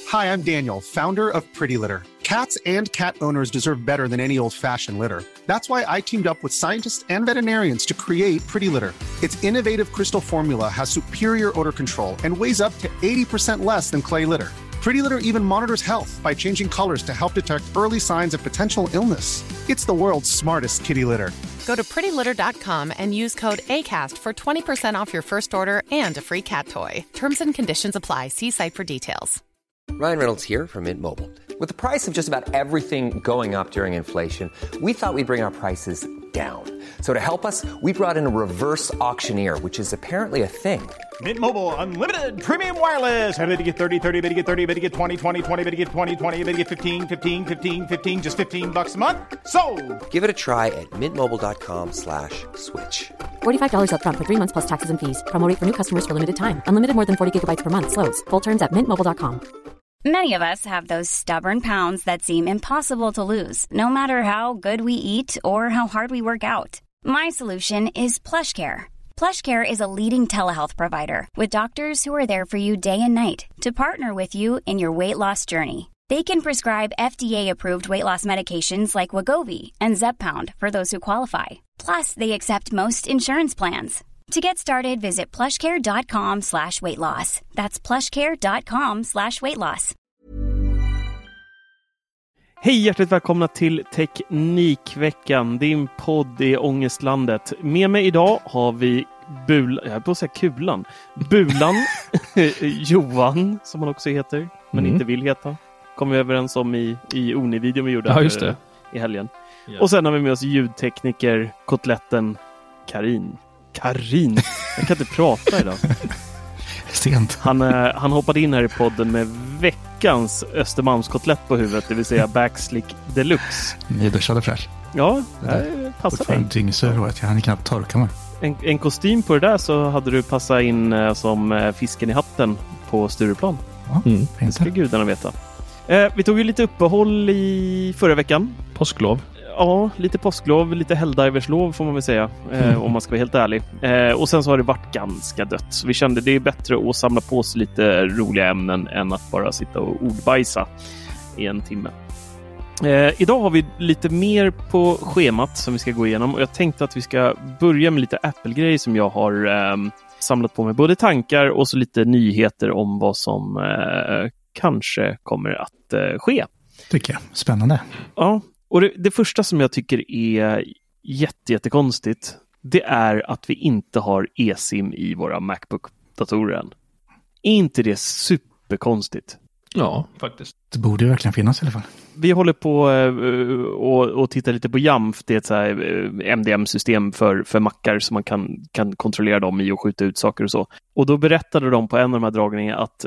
Hi, I'm Daniel, founder of Pretty Litter. Cats and cat owners deserve better than any old-fashioned litter. That's why I teamed up with scientists and veterinarians to create Pretty Litter. Its innovative crystal formula has superior odor control and weighs up to 80% less than clay litter. Pretty Litter even monitors health by changing colors to help detect early signs of potential illness. It's the world's smartest kitty litter. Go to prettylitter.com and use code ACAST for 20% off your first order and a free cat toy. Terms and conditions apply. See site for details. Ryan Reynolds here from Mint Mobile. With the price of just about everything going up during inflation, we thought we'd bring our prices down. So to help us, we brought in a reverse auctioneer, which is apparently a thing. Mint Mobile Unlimited Premium Wireless. How to get 30, 30, bit to get 30, bit to get 20, 20, 20, bit to get 20, 20, bit to get 15, 15, 15, 15, just $15 a month? Sold! Give it a try at mintmobile.com/switch. $45 up front for 3 months plus taxes and fees. Promo rate for new customers for limited time. Unlimited more than 40 gigabytes per month. Slows full terms at mintmobile.com. Many of us have those stubborn pounds that seem impossible to lose, no matter how good we eat or how hard we work out. My solution is PlushCare. PlushCare is a leading telehealth provider with doctors who are there for you day and night to partner with you in your weight loss journey. They can prescribe FDA-approved weight loss medications like Wegovy and Zepbound for those who qualify. Plus, they accept most insurance plans. To get started, visit plushcare.com/weightloss. That's plushcare.com/weightloss. Hej, hjärtligt välkomna till Teknikveckan, din podd i Ångestlandet. Med mig idag har vi Kulan. Bulan Johan, som han också heter, men inte vill heta. Kom vi överens om i Uni-videon vi gjorde i helgen. Ja. Och sen har vi med oss ljudtekniker, kotletten Karin. Jag kan inte prata idag. Sent. Han hoppade in här i podden med veckans Östermalmskotlett på huvudet, det vill säga Backslick Deluxe. Ni duschade fräsch. Ja, det passar dig. Jag hann knappt torka mig. En kostym på det där så hade du passat in som fisken i hatten på Stureplan. Ja, det ska gudarna veta. Vi tog ju lite uppehåll i förra veckan. Påsklov. Ja, lite påsklov, lite Helldiverslov får man väl säga, om man ska vara helt ärlig. Och sen så har det varit ganska dött. Så vi kände det är bättre att samla på sig lite roliga ämnen än att bara sitta och ordbajsa i en timme. Idag har vi lite mer på schemat som vi ska gå igenom. Och jag tänkte att vi ska börja med lite Apple-grejer som jag har samlat på mig. Både tankar och så lite nyheter om vad som kanske kommer att ske. Tycker jag. Spännande. Ja. Och det första som jag tycker är jättekonstigt, det är att vi inte har eSIM i våra MacBook-datorer än. Är inte det superkonstigt? Ja, faktiskt. Det borde ju verkligen finnas i alla fall. Vi håller på och tittar lite på Jamf. Det är ett så här MDM-system för mackar som man kan kontrollera dem i och skjuta ut saker och så. Och då berättade de på en av de här dragningarna att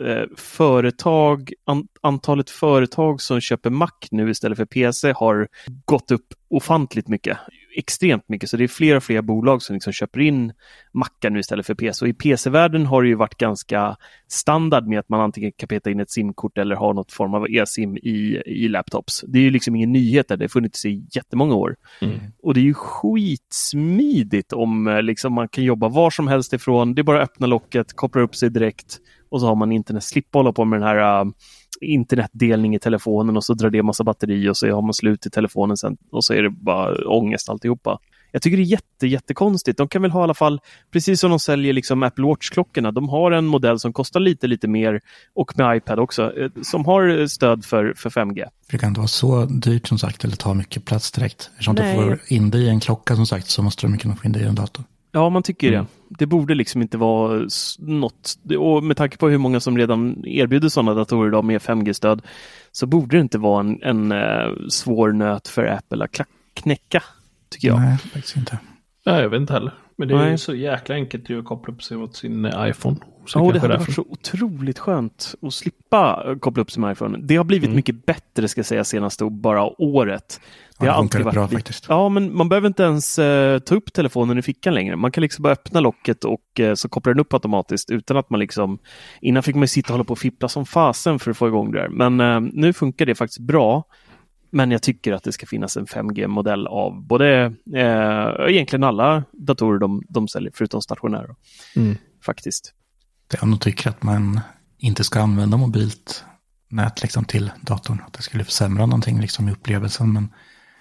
antalet företag som köper Mac nu istället för PC har gått upp ofantligt mycket. Extremt mycket. Så det är fler och fler bolag som liksom köper in Macar nu istället för PC. Och i PC-världen har det ju varit ganska standard med att man antingen kan peta in ett SIM-kort eller ha något form av eSIM i laptops. Det är ju liksom ingen nyhet där. Det har funnits i jättemånga år. Och det är ju skitsmidigt om liksom man kan jobba var som helst ifrån. Det är bara att öppna locket, koppla upp sig direkt och så har man internet. Slippa hålla på med den här internetdelning i telefonen och så drar det massa batteri och så har man slut i telefonen sen och så är det bara ångest alltihopa. Jag tycker det är jättekonstigt. De kan väl ha i alla fall, precis som de säljer liksom Apple Watch-klockorna, de har en modell som kostar lite mer och med iPad också, som har stöd för 5G. Det kan inte vara så dyrt som sagt eller ta mycket plats direkt. Eftersom du får in det i en klocka som sagt så måste du kunna få in det i en dator. Ja, man tycker det. Det borde liksom inte vara något, och med tanke på hur många som redan erbjuder sådana datorer idag med 5G-stöd så borde det inte vara en svår nöt för Apple att knäcka, tycker jag. Nej, faktiskt inte. Nej, jag vet inte heller. Men det är ju så jäkla enkelt att koppla upp sig mot sin iPhone. Så det hade varit så otroligt skönt att slippa koppla upp sig med iPhone. Det har blivit mycket bättre, ska jag säga, senaste bara året. Det har alltid varit bra faktiskt. Ja, men man behöver inte ens ta upp telefonen i fickan längre. Man kan liksom bara öppna locket och så kopplar den upp automatiskt utan att man liksom... Innan fick man sitta och hålla på och fippla som fasen för att få igång det där. Men nu funkar det faktiskt bra. Men jag tycker att det ska finnas en 5G-modell av både egentligen alla datorer de säljer, förutom stationära. Faktiskt. Jag nog tycker att man inte ska använda mobilt nät liksom till datorn. Att det skulle försämra någonting liksom i upplevelsen. Men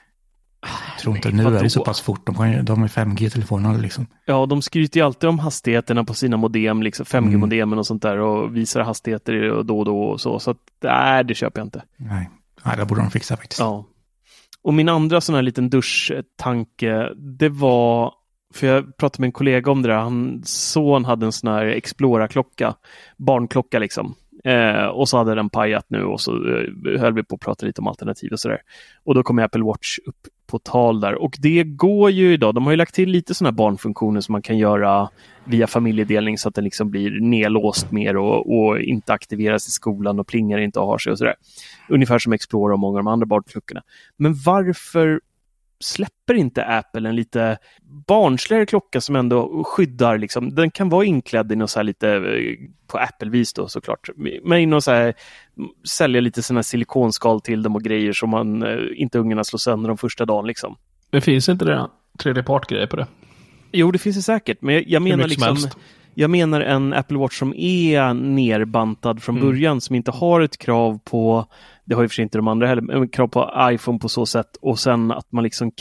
jag tror inte, nu är det så pass fort. De är 5G-telefoner liksom. Ja, de skryter ju alltid om hastigheterna på sina modem, liksom 5G-modemen och sånt där. Och visar hastigheter och då och så. Så att, nej, det köper jag inte. Nej, det borde de fixa faktiskt. Ja. Och min andra sån här liten duschtanke, det var... För jag pratade med en kollega om det där. Hans son hade en sån här Explora-klocka. Barnklocka liksom. Och så hade den pajat nu och så höll vi på att prata lite om alternativ och sådär. Och då kom Apple Watch upp på tal där. Och det går ju idag. De har ju lagt till lite sådana här barnfunktioner som man kan göra via familjedelning så att den liksom blir nedlåst mer och inte aktiveras i skolan och plingar inte och har sig och sådär. Ungefär som Explorer och många av de andra barnklockorna. Men varför släpper inte Apple en lite barnsligare klocka som ändå skyddar liksom, den kan vara inklädd i något så här lite på Apple-vis då såklart, men i något så här sälja lite såna silikonskal till dem och grejer som man inte ungarna slår sönder de första dagen liksom. Det finns inte det 3D-part-grejer på det? Jo, det finns det säkert, men jag menar liksom jag menar en Apple Watch som är nerbantad från början, som inte har ett krav på, det har ju för sig inte de andra heller, men krav på iPhone på så sätt, och sen att man liksom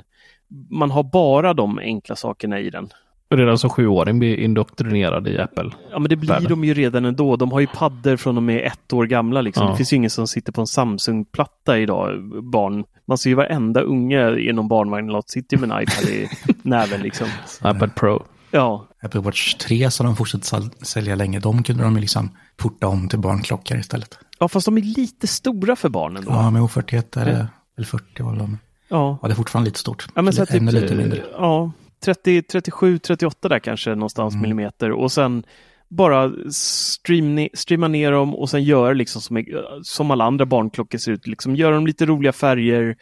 man har bara de enkla sakerna i den. Redan som 7-åring blir indoktrinerad i Apple. Ja, men det blir de ju redan ändå. De har ju paddor från och med 1 år gamla liksom. Ja. Det finns ju ingen som sitter på en Samsung-platta idag, barn. Man ser ju varenda unge i någon barnvagn eller sitter med en iPad i näven liksom. iPad Pro. Ja. Apple Watch 3 som de fortsatt sälja länge, de kunde de liksom porta om till barnklockor istället. Ja, fast de är lite stora för barnen då. Ja, med O41 är det väl 40 var de. Ja. Ja, det är fortfarande lite stort. Ja, men så ännu lite mindre. Ja, 30, 37, 38 där kanske någonstans millimeter. Och sen bara streama ner dem och sen göra liksom som alla andra barnklockor ser ut. Liksom göra dem lite roliga färger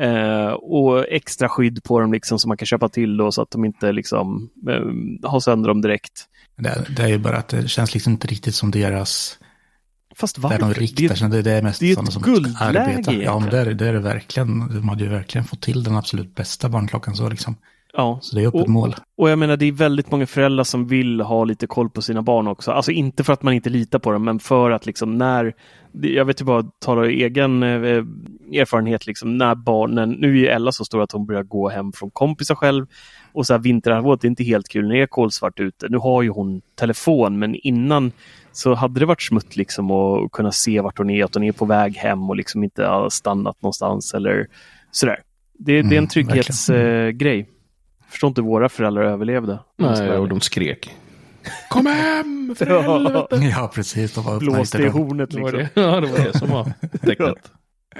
och extra skydd på dem liksom, som man kan köpa till då, så att de inte liksom har sönder dem direkt. Det är ju bara att det känns liksom inte riktigt som deras... Fast varför? Där de riktar sig, det är mest det är sådana som guldläge arbetar. Ja, men det är det verkligen. De hade ju verkligen fått till den absolut bästa barnklockan så liksom. Ja. Så det är öppet mål. Och jag menar, det är väldigt många föräldrar som vill ha lite koll på sina barn också. Alltså inte för att man inte litar på dem, men för att liksom jag vet ju bara, talar egen erfarenhet liksom, när barnen, nu är ju Ella så stor att hon börjar gå hem från kompisar själv, och så här vinterhalvåret är inte helt kul när det är kolsvart ute. Nu har ju hon telefon, men innan så hade det varit smutt liksom att kunna se vart hon är, att hon är på väg hem och liksom inte har stannat någonstans eller sådär. Det är en trygghetsgrej. Förstår inte våra föräldrar överlevde. Nej, och de skrek. Kom hem, för helvete! Ja, precis. De var blåste i hornet liksom. Ja, det var det som var tecknet.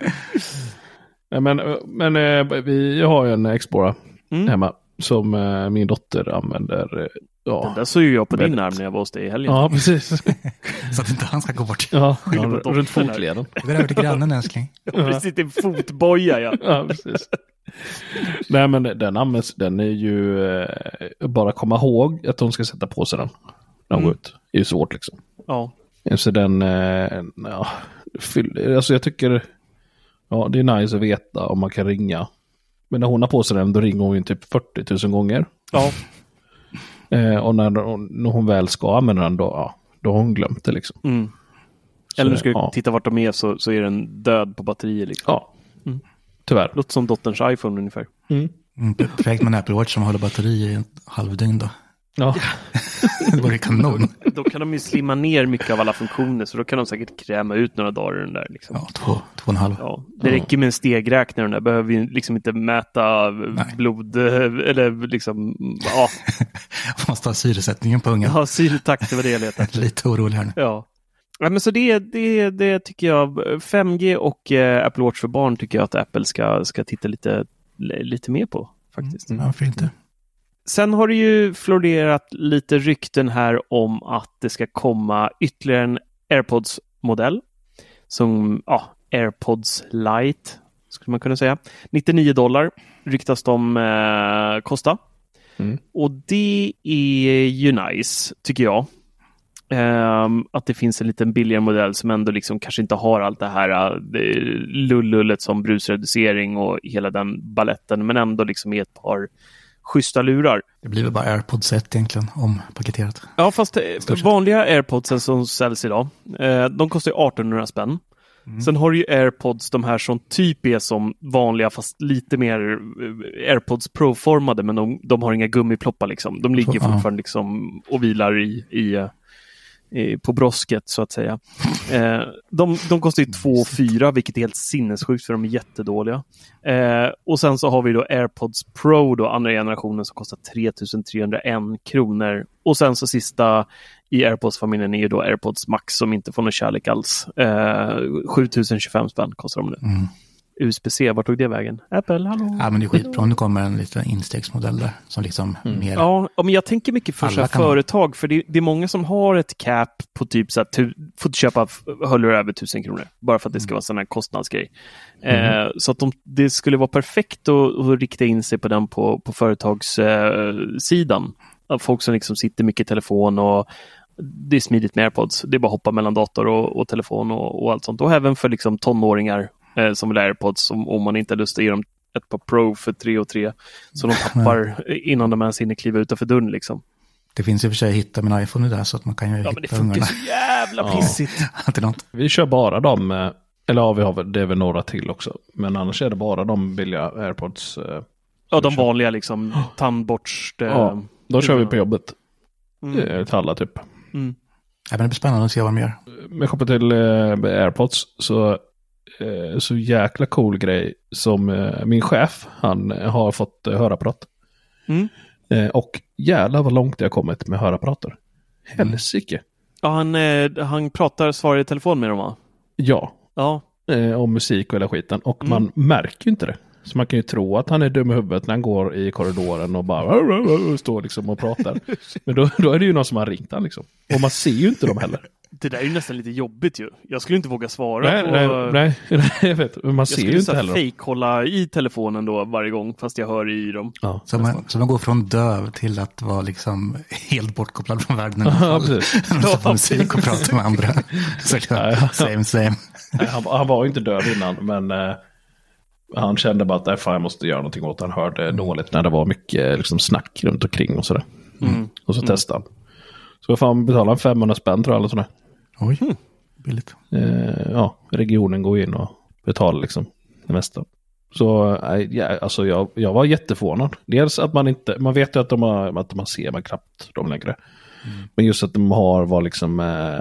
Men vi har ju en Explorer hemma som min dotter använder. Ja, den där såg ju jag på din arm när jag var hos dig i helgen. Ja, precis. Så att inte han ska gå bort. Ja, runt fotleden. Det är över till grannen, älskling. Precis, det är fotboja, ja. Ja, precis. Nej, men den är ju bara komma ihåg att hon ska sätta på sig den när hon går ut. Det är ju svårt liksom. Ja. Så den alltså jag tycker det är nice att veta om man kan ringa. Men när hon har på sig den, då ringer hon ju typ 40 000 gånger. Ja. Och när hon väl ska använda den, då har hon glömt det liksom. Eller nu ska du titta vart de är, så är den död på batterier liksom. Ja. Tyvärr. Låter som dotterns iPhone ungefär. Perfekt med en Apple Watch som håller batteri i en halvdygn då. Ja. Det var ju kanon. Då kan de ju slimma ner mycket av alla funktioner, så då kan de säkert kräma ut några dagar i den där liksom. Ja, 2,5. Ja, det räcker med en stegräknare, den där behöver ju liksom inte mäta blod eller liksom, ja. Man måste ha syresättningen på ungen. Ja, syretakt, det var det jag letade. Lite orolig här nu. Ja. Ja, men så det tycker jag, 5G och Apple Watch för barn tycker jag att Apple ska titta lite mer på faktiskt. Varför inte? Sen har det ju florerat lite rykten här om att det ska komma ytterligare en AirPods-modell som, AirPods Lite skulle man kunna säga. $99 ryktas de kosta. Och det är ju nice, tycker jag. Att det finns en liten billigare modell som ändå liksom kanske inte har allt det här lullullet som brusreducering och hela den balletten, men ändå liksom är ett par schyssta lurar. Det blir väl bara AirPods 1 egentligen ompaketerat. Ja, fast vanliga AirPods som säljs idag, de kostar 1800 spänn. Sen har du ju AirPods, de här som typ är som vanliga fast lite mer AirPods Pro-formade, men de har inga gummiploppar liksom. De ligger fortfarande liksom och vilar på brosket så att säga. De kostar ju 2,4 vilket är helt sinnessjukt för de är jättedåliga. Och sen så har vi då AirPods Pro då, andra generationen, som kostar 3,301 kronor. Och sen så sista i AirPods-familjen är ju då AirPods Max som inte får någon kärlek alls. 7,025 spänn kostar de nu. USB-C, vart tog det vägen? Apple, hallå? Ja, men det är skitbra om det kommer en liten instegsmodell där som liksom mer... Ja, men jag tänker mycket för så här företag, för det är många som har ett cap på typ så här, får köpa hörlurar över 1,000 kronor, bara för att det ska vara en sån här kostnadsgrej. Så att det skulle vara perfekt att rikta in sig på den på företagssidan. Folk som liksom sitter mycket i telefon och det är smidigt med AirPods. Det är bara att hoppa mellan dator och telefon och allt sånt. Och även för liksom tonåringar som vill ha AirPods, om man inte har lust att ge dem ett par Pro för 3,3 så de tappar innan de ens hinner kliva utanför dörren liksom. Det finns ju för sig hitta min iPhone där så att man kan ju hitta men det funkar så jävla pissigt. Vi kör bara dem, eller ja, det är väl några till också. Men annars är det bara de billiga AirPods. De vanliga liksom, tandborste. Ja, då kör vi på jobbet. Till alla typ. Ja, men det blir spännande att se vad de gör. Med kopplat till AirPods så jäkla cool grej som min chef, han har fått hörapparat. Och jävla vad långt det har kommit med hörapparater. Helsike. Ja, han svarar i telefon med dem, va? Ja. Om musik och hela skiten. Och man märker ju inte det. Så man kan ju tro att han är dum i huvudet när han går i korridoren och bara står liksom och pratar. Men då är det ju någon som har ringt han liksom. Och man ser ju inte dem heller. Det där är ju nästan lite jobbigt ju. Jag skulle inte våga svara. Nej, jag vet. Men man ser ju inte heller. Jag skulle fejkhålla i telefonen då varje gång fast jag hör i dem. Ja. Så man går från döv till att vara liksom helt bortkopplad från världen. Ja, precis. På musik och prata med andra. Same. Nej, han var ju inte döv innan, men han kände bara att jag måste göra någonting åt. Han hörde dåligt när det var mycket liksom, snack runt omkring och sådär. Och så testade han. Så fan betala 500 spänn tror jag. Eller sådär. Oj, billigt. Regionen går in och betalar liksom det mesta. Så alltså jag var jätteförvånad. Dels att man vet ju att man ser man knappt dem längre. Men just att de var liksom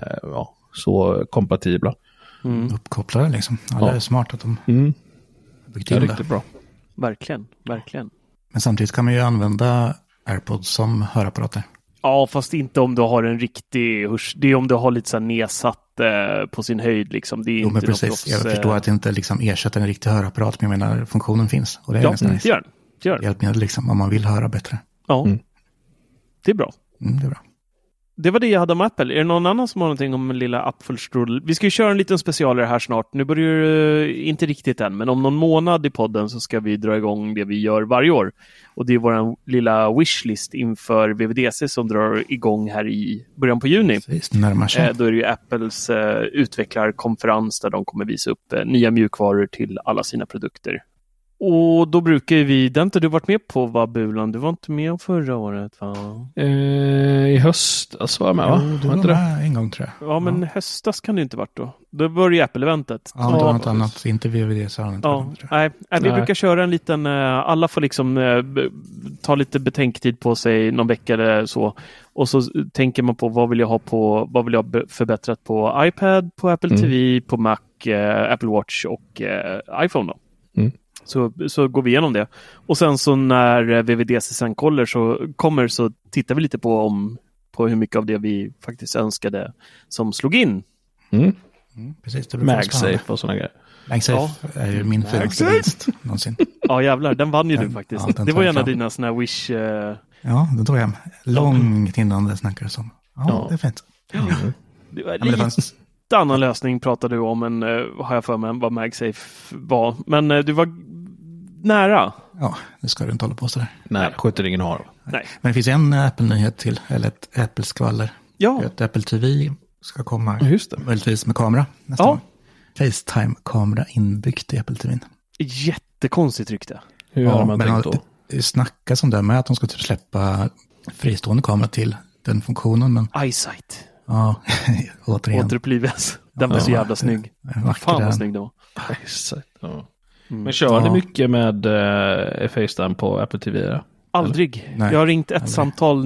så kompatibla. Uppkopplade liksom. Ja, det är smart att de byggt in det. Riktigt bra. Verkligen. Men samtidigt kan man ju använda AirPods som hörapparater. Ja, fast inte om du har en riktig hörs. Det är om du har lite så här nedsatt på sin höjd liksom. Det är inte men precis. Jag förstår att det inte liksom ersätter en riktig hörapparat, men jag menar funktionen finns. Och det är nästan det gör hjälpmedel liksom, om man vill höra bättre. Ja, det är bra. Det är bra. Det var det jag hade om Apple. Är det någon annan som har någonting om en lilla Apfelstrudel? Vi ska ju köra en liten specialare här snart. Nu börjar det inte riktigt än, men om någon månad i podden så ska vi dra igång det vi gör varje år. Och det är vår lilla wishlist inför WWDC som drar igång här i början på juni. Precis, närmar sig. Då är det ju Apples utvecklarkonferens där de kommer visa upp nya mjukvaror till alla sina produkter. Och då brukar vi, det har inte du varit med på, va, Bulan? Du var inte med förra året, va? I höstas var jag med, va? Du var med en gång, tror jag. Ja, men höstas kan det inte varit då. Då var det ju Apple-eventet. Ja, det var något annat. Inte VVD, så Nej, vi brukar köra en liten, alla får liksom ta lite betänketid på sig någon vecka eller så. Och så tänker man på vad vill jag ha förbättrat på iPad, på Apple TV, på Mac, Apple Watch och iPhone då. Så går vi igenom det. Och sen så när WWDC sen kommer så tittar vi lite på hur mycket av det vi faktiskt önskade som slog in. Precis, MagSafe och sådana grejer. MagSafe är ju min finaste vinst någonsin. Ja, jävlar, den vann ju du faktiskt. Ja, det var ju en av dina såna här wish... Ja, den tog jag hem. Långt innan det snackades om. Ja, det är fint. Det var lite annan lösning pratade du om än har jag för mig vad MagSafe var. Men du var nära. Ja, det ska du inte hålla på sådär. Nej, skjuter ingen har. Nej. Men det finns en Apple-nyhet till, eller ett Apple-skvaller. Ja. Ett Apple TV ska komma. Just det. Möjligtvis med kamera nästa gång. FaceTime-kamera inbyggt i Apple TV:n. Jättekonstigt rykte. Hur har man tänkt då? Det snackas om det med att de ska typ släppa fristående kamera till den funktionen. Men... EyeSight. Ja, återigen. Återupplivas. Den var så jävla snygg. Fan vad snygg det var. Ja. Men kör du mycket med FaceTime på Apple TV? Aldrig. Nej, jag har ringt ett samtal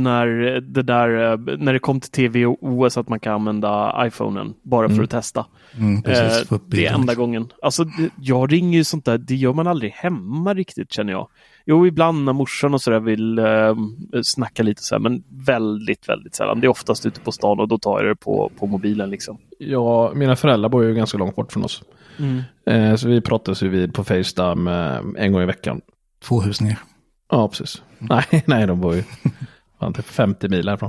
när det kom till TV och OS att man kan använda iPhonen bara för att testa. Precis, det är enda gången. Alltså, jag ringer ju sånt där, det gör man aldrig hemma riktigt, känner jag. Jo, ibland när morsan och sådär vill snacka lite så här, men väldigt, väldigt sällan. Det är oftast ute på stan och då tar jag det på mobilen liksom. Ja, mina föräldrar bor ju ganska långt bort från oss. Så vi pratas ju vid på FaceTime en gång i veckan. 2 hus ner. Ja, precis. Nej, de bor ju 50 mil härifrån.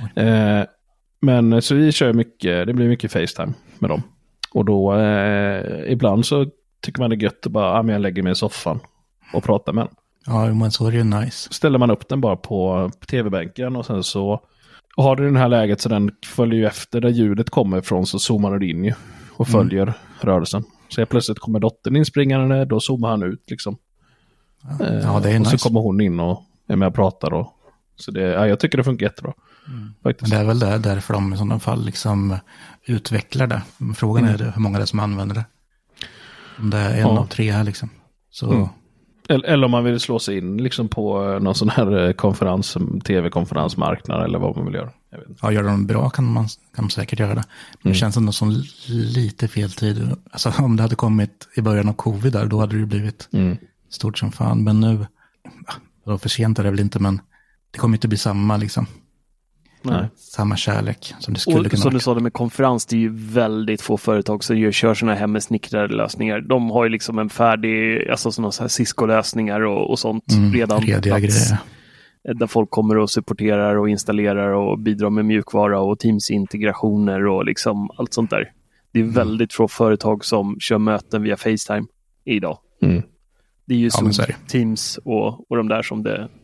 Men så vi kör mycket, det blir mycket FaceTime med dem. Och då ibland så tycker man det är gött att bara, men jag lägger mig i soffan och pratar med dem. Ja, men så är det ju nice. Ställer man upp den bara på tv-bänken och sen så har du den här läget så den följer ju efter där ljudet kommer ifrån, så zoomar du in ju och följer rörelsen. Så jag plötsligt kommer dottern inspringande, då zoomar han ut liksom. Ja, det är och nice. Så kommer hon in och är med och pratar. Och, så det, jag tycker det funkar jättebra. Faktiskt. Det är väl därför de i sådana fall liksom utvecklar det. Frågan är hur många det är som använder det. Om det är en av 3 här liksom. Så... Eller om man vill slå sig in liksom på någon sån här tv-konferensmarknad eller vad man vill göra. Ja, gör de bra kan man säkert göra det. Men det känns ändå som lite fel tid. Alltså om det hade kommit i början av covid där, då hade det blivit stort som fan. Men nu, då för sent är det väl inte, men det kommer inte bli samma liksom. Nej. Samma kärlek som det skulle kunna vara. Som du sa det med konferens, det är ju väldigt få företag som kör såna här hemsnickrade lösningar. De har ju liksom en färdig, alltså sådana här Cisco-lösningar och sånt redan plats. Där folk kommer och supporterar och installerar och bidrar med mjukvara och Teams-integrationer och liksom allt sånt där. Det är väldigt få företag som kör möten via FaceTime idag. Det är ju Zoom, Teams och de där som det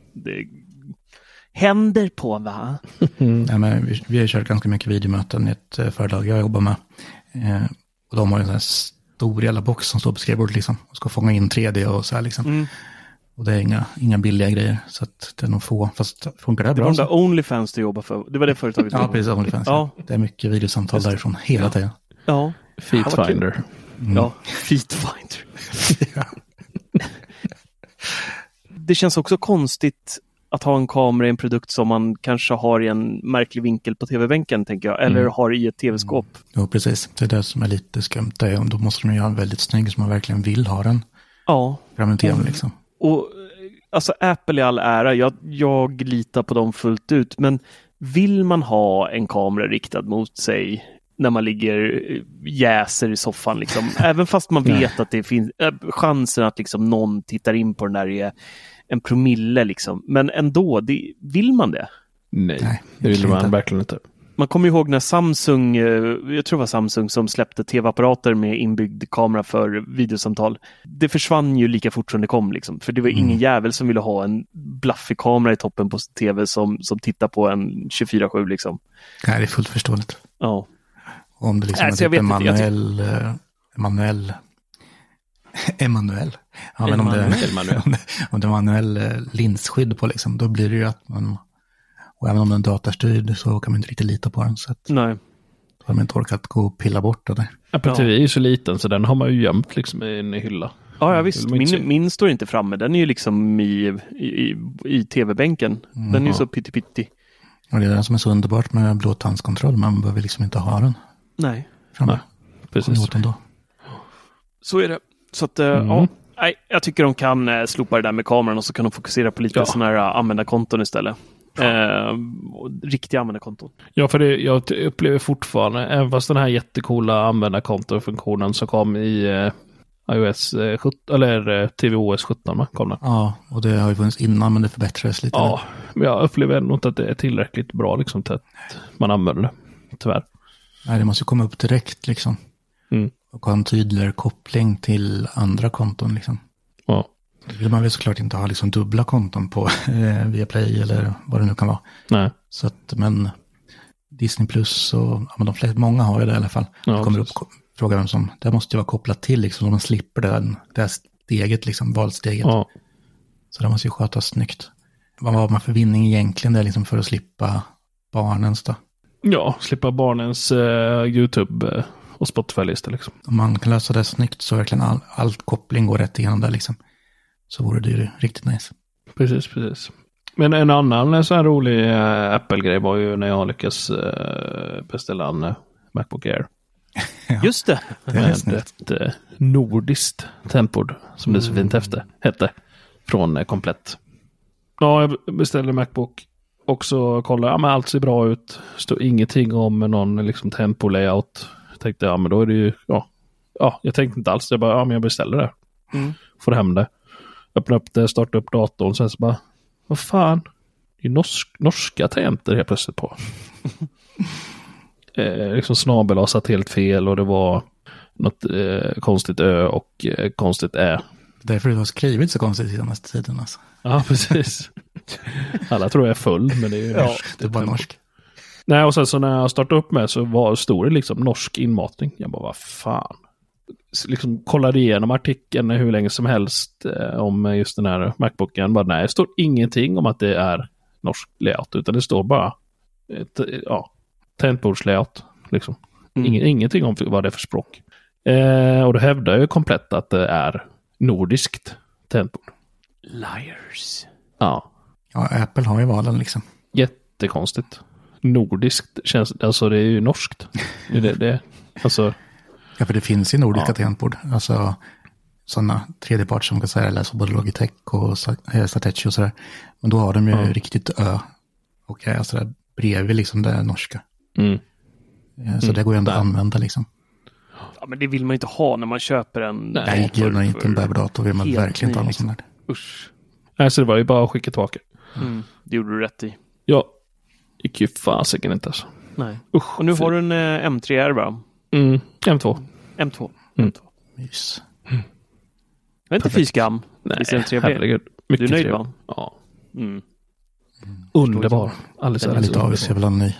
händer på, va? Ja, men vi har kört ganska mycket videomöten i ett företag jag jobbar med. Och de har ju en sån här stor jävla box som står på skrivbordet liksom. Och ska fånga in 3D och så här liksom. Och det är inga billiga grejer. Så att det är nog få. Fast funkar det bra? Det var där OnlyFans du jobbar för. Det var det företaget. Ja, precis. OnlyFans. Ja. Det är mycket videosamtal därifrån hela tiden. Ja. Feetfinder. Ja, Feetfinder. Ja. Det känns också konstigt att ha en kamera i en produkt som man kanske har i en märklig vinkel på tv-bänken, tänker jag. Eller har i ett tv-skåp. Jo, precis. Det är det som är lite skumt. Då måste de ju ha en väldigt snygg som man verkligen vill ha den. Ja. Liksom. Och alltså Apple i all ära, jag litar på dem fullt ut. Men vill man ha en kamera riktad mot sig när man ligger jäser i soffan liksom, även fast man vet att det finns chansen att liksom någon tittar in på den där är en promille liksom, men ändå, vill man det? Nej, det vill man verkligen inte. Man kommer ihåg när Samsung, jag tror det var Samsung som släppte tv-apparater med inbyggd kamera för videosamtal. Det försvann ju lika fort som det kom liksom, för det var ingen jävel som ville ha en blaffig kamera i toppen på sin tv som tittar på en 24/7 liksom. Nej, det är fullt förståeligt. Ja. Om det liksom är typ Emanuel. Ja, men om det är manuell linsskydd på liksom, då blir det ju att man, och även om den är datorstyrd så kan man inte riktigt lita på den, så att nej. Då har man inte orkat gå och pilla bort det där. Apple TV är ju så liten så den har man ju gömt liksom i en hylla. Ja, visst. Min står inte framme. Den är ju liksom i tv-bänken. Den är ju så pitti. Och det är det som är så underbart med blåtandskontroll. Man behöver liksom inte ha den. Nej. Framme. Precis. Så är det. Så att, nej, jag tycker de kan slopa det där med kameran och så kan de fokusera på lite sådana här användarkonton istället. Riktiga användarkonton. Ja, för jag upplever fortfarande, även fast den här jättekola användarkontofunktionen som kom i iOS 17, eller tvOS 17 kom den. Ja, och det har ju funnits innan, men det förbättrades lite. Ja, men jag upplever ändå inte att det är tillräckligt bra liksom, till att man använder det, tyvärr. Nej, det måste ju komma upp direkt liksom. Och ha en tydligare koppling till andra konton liksom. Ja. Vill man väl såklart inte ha liksom dubbla konton på Viaplay eller vad det nu kan vara. Nej. Så att, men Disney Plus och många har ju det i alla fall. Ja, det kommer upp frågan som, det måste ju vara kopplat till liksom, så man slipper det steget liksom, valsteget. Ja. Så det måste ju skötas snyggt. Vad har man för vinning egentligen där liksom för att slippa barnens då? Ja, slippa barnens YouTube och Spotify-listor liksom. Om man kan lösa det snyggt så verkligen all koppling går rätt igenom där liksom. Så vore det ju riktigt nice. Precis. Men en annan så här rolig Apple-grej var ju när jag lyckas beställa en MacBook Air. Ja. Just det. Med ett nordiskt tangentbord som det så fint hette från Komplett. Ja, jag beställde MacBook och så kollade men allt ser bra ut. Står ingenting om någon liksom tempo-layout. Jag tänkte, men då är det ju jag tänkte inte alls. Jag bara, men jag beställer det. Får hem det. Öppna upp det, starta upp datorn. Sen så bara, vad fan? Det är norska tangenter helt plötsligt på. Liksom snabel har satt helt fel och det var något konstigt ö och konstigt ä. Därför du har skrivit så konstigt i senaste tiden alltså. Ja, precis. Alla tror jag är full, men det är ju norskt. Det är bara norsk. Nej, och sen så när jag startade upp med så stod det liksom norsk inmatning. Jag bara, vad fan? Liksom kollade igenom artikeln hur länge som helst om just den här MacBooken. Bara, nej, det står ingenting om att det är norsk layout, utan det står bara tangentbordslayout. Liksom. Ingenting om vad det är för språk. Och då hävdar jag ju komplett att det är nordiskt tangentbord. Liars. Ja. Ja, Apple har ju valen liksom. Jättekonstigt. Nordiskt känns, alltså det är ju norskt. Alltså. Ja, för det finns ju nordiska tangentbord. Alltså sådana tredjeparts som kan säga läsa både Logitech och Satechi och sådär. Men då har de ju riktigt och alltså där bredvid liksom det norska. Så det går ju ändå att använda liksom. Ja, men det vill man inte ha när man köper en... Nej, gud, inte en bebdator vill man verkligen inte ha något sånt där. Usch. Nej, så det var ju bara att skicka tillbaka. Det gjorde du rätt i. Ja, gick ju fasiken inte alltså. Nej. Usch. Och nu har du en M3R va? M2. M2. Mys. Jag är inte fy skam. Nej, visst är den trevlig? Herregud. Du är nöjd va? Ja. Underbar. Alldeles lite avis, jag vill ha en ny.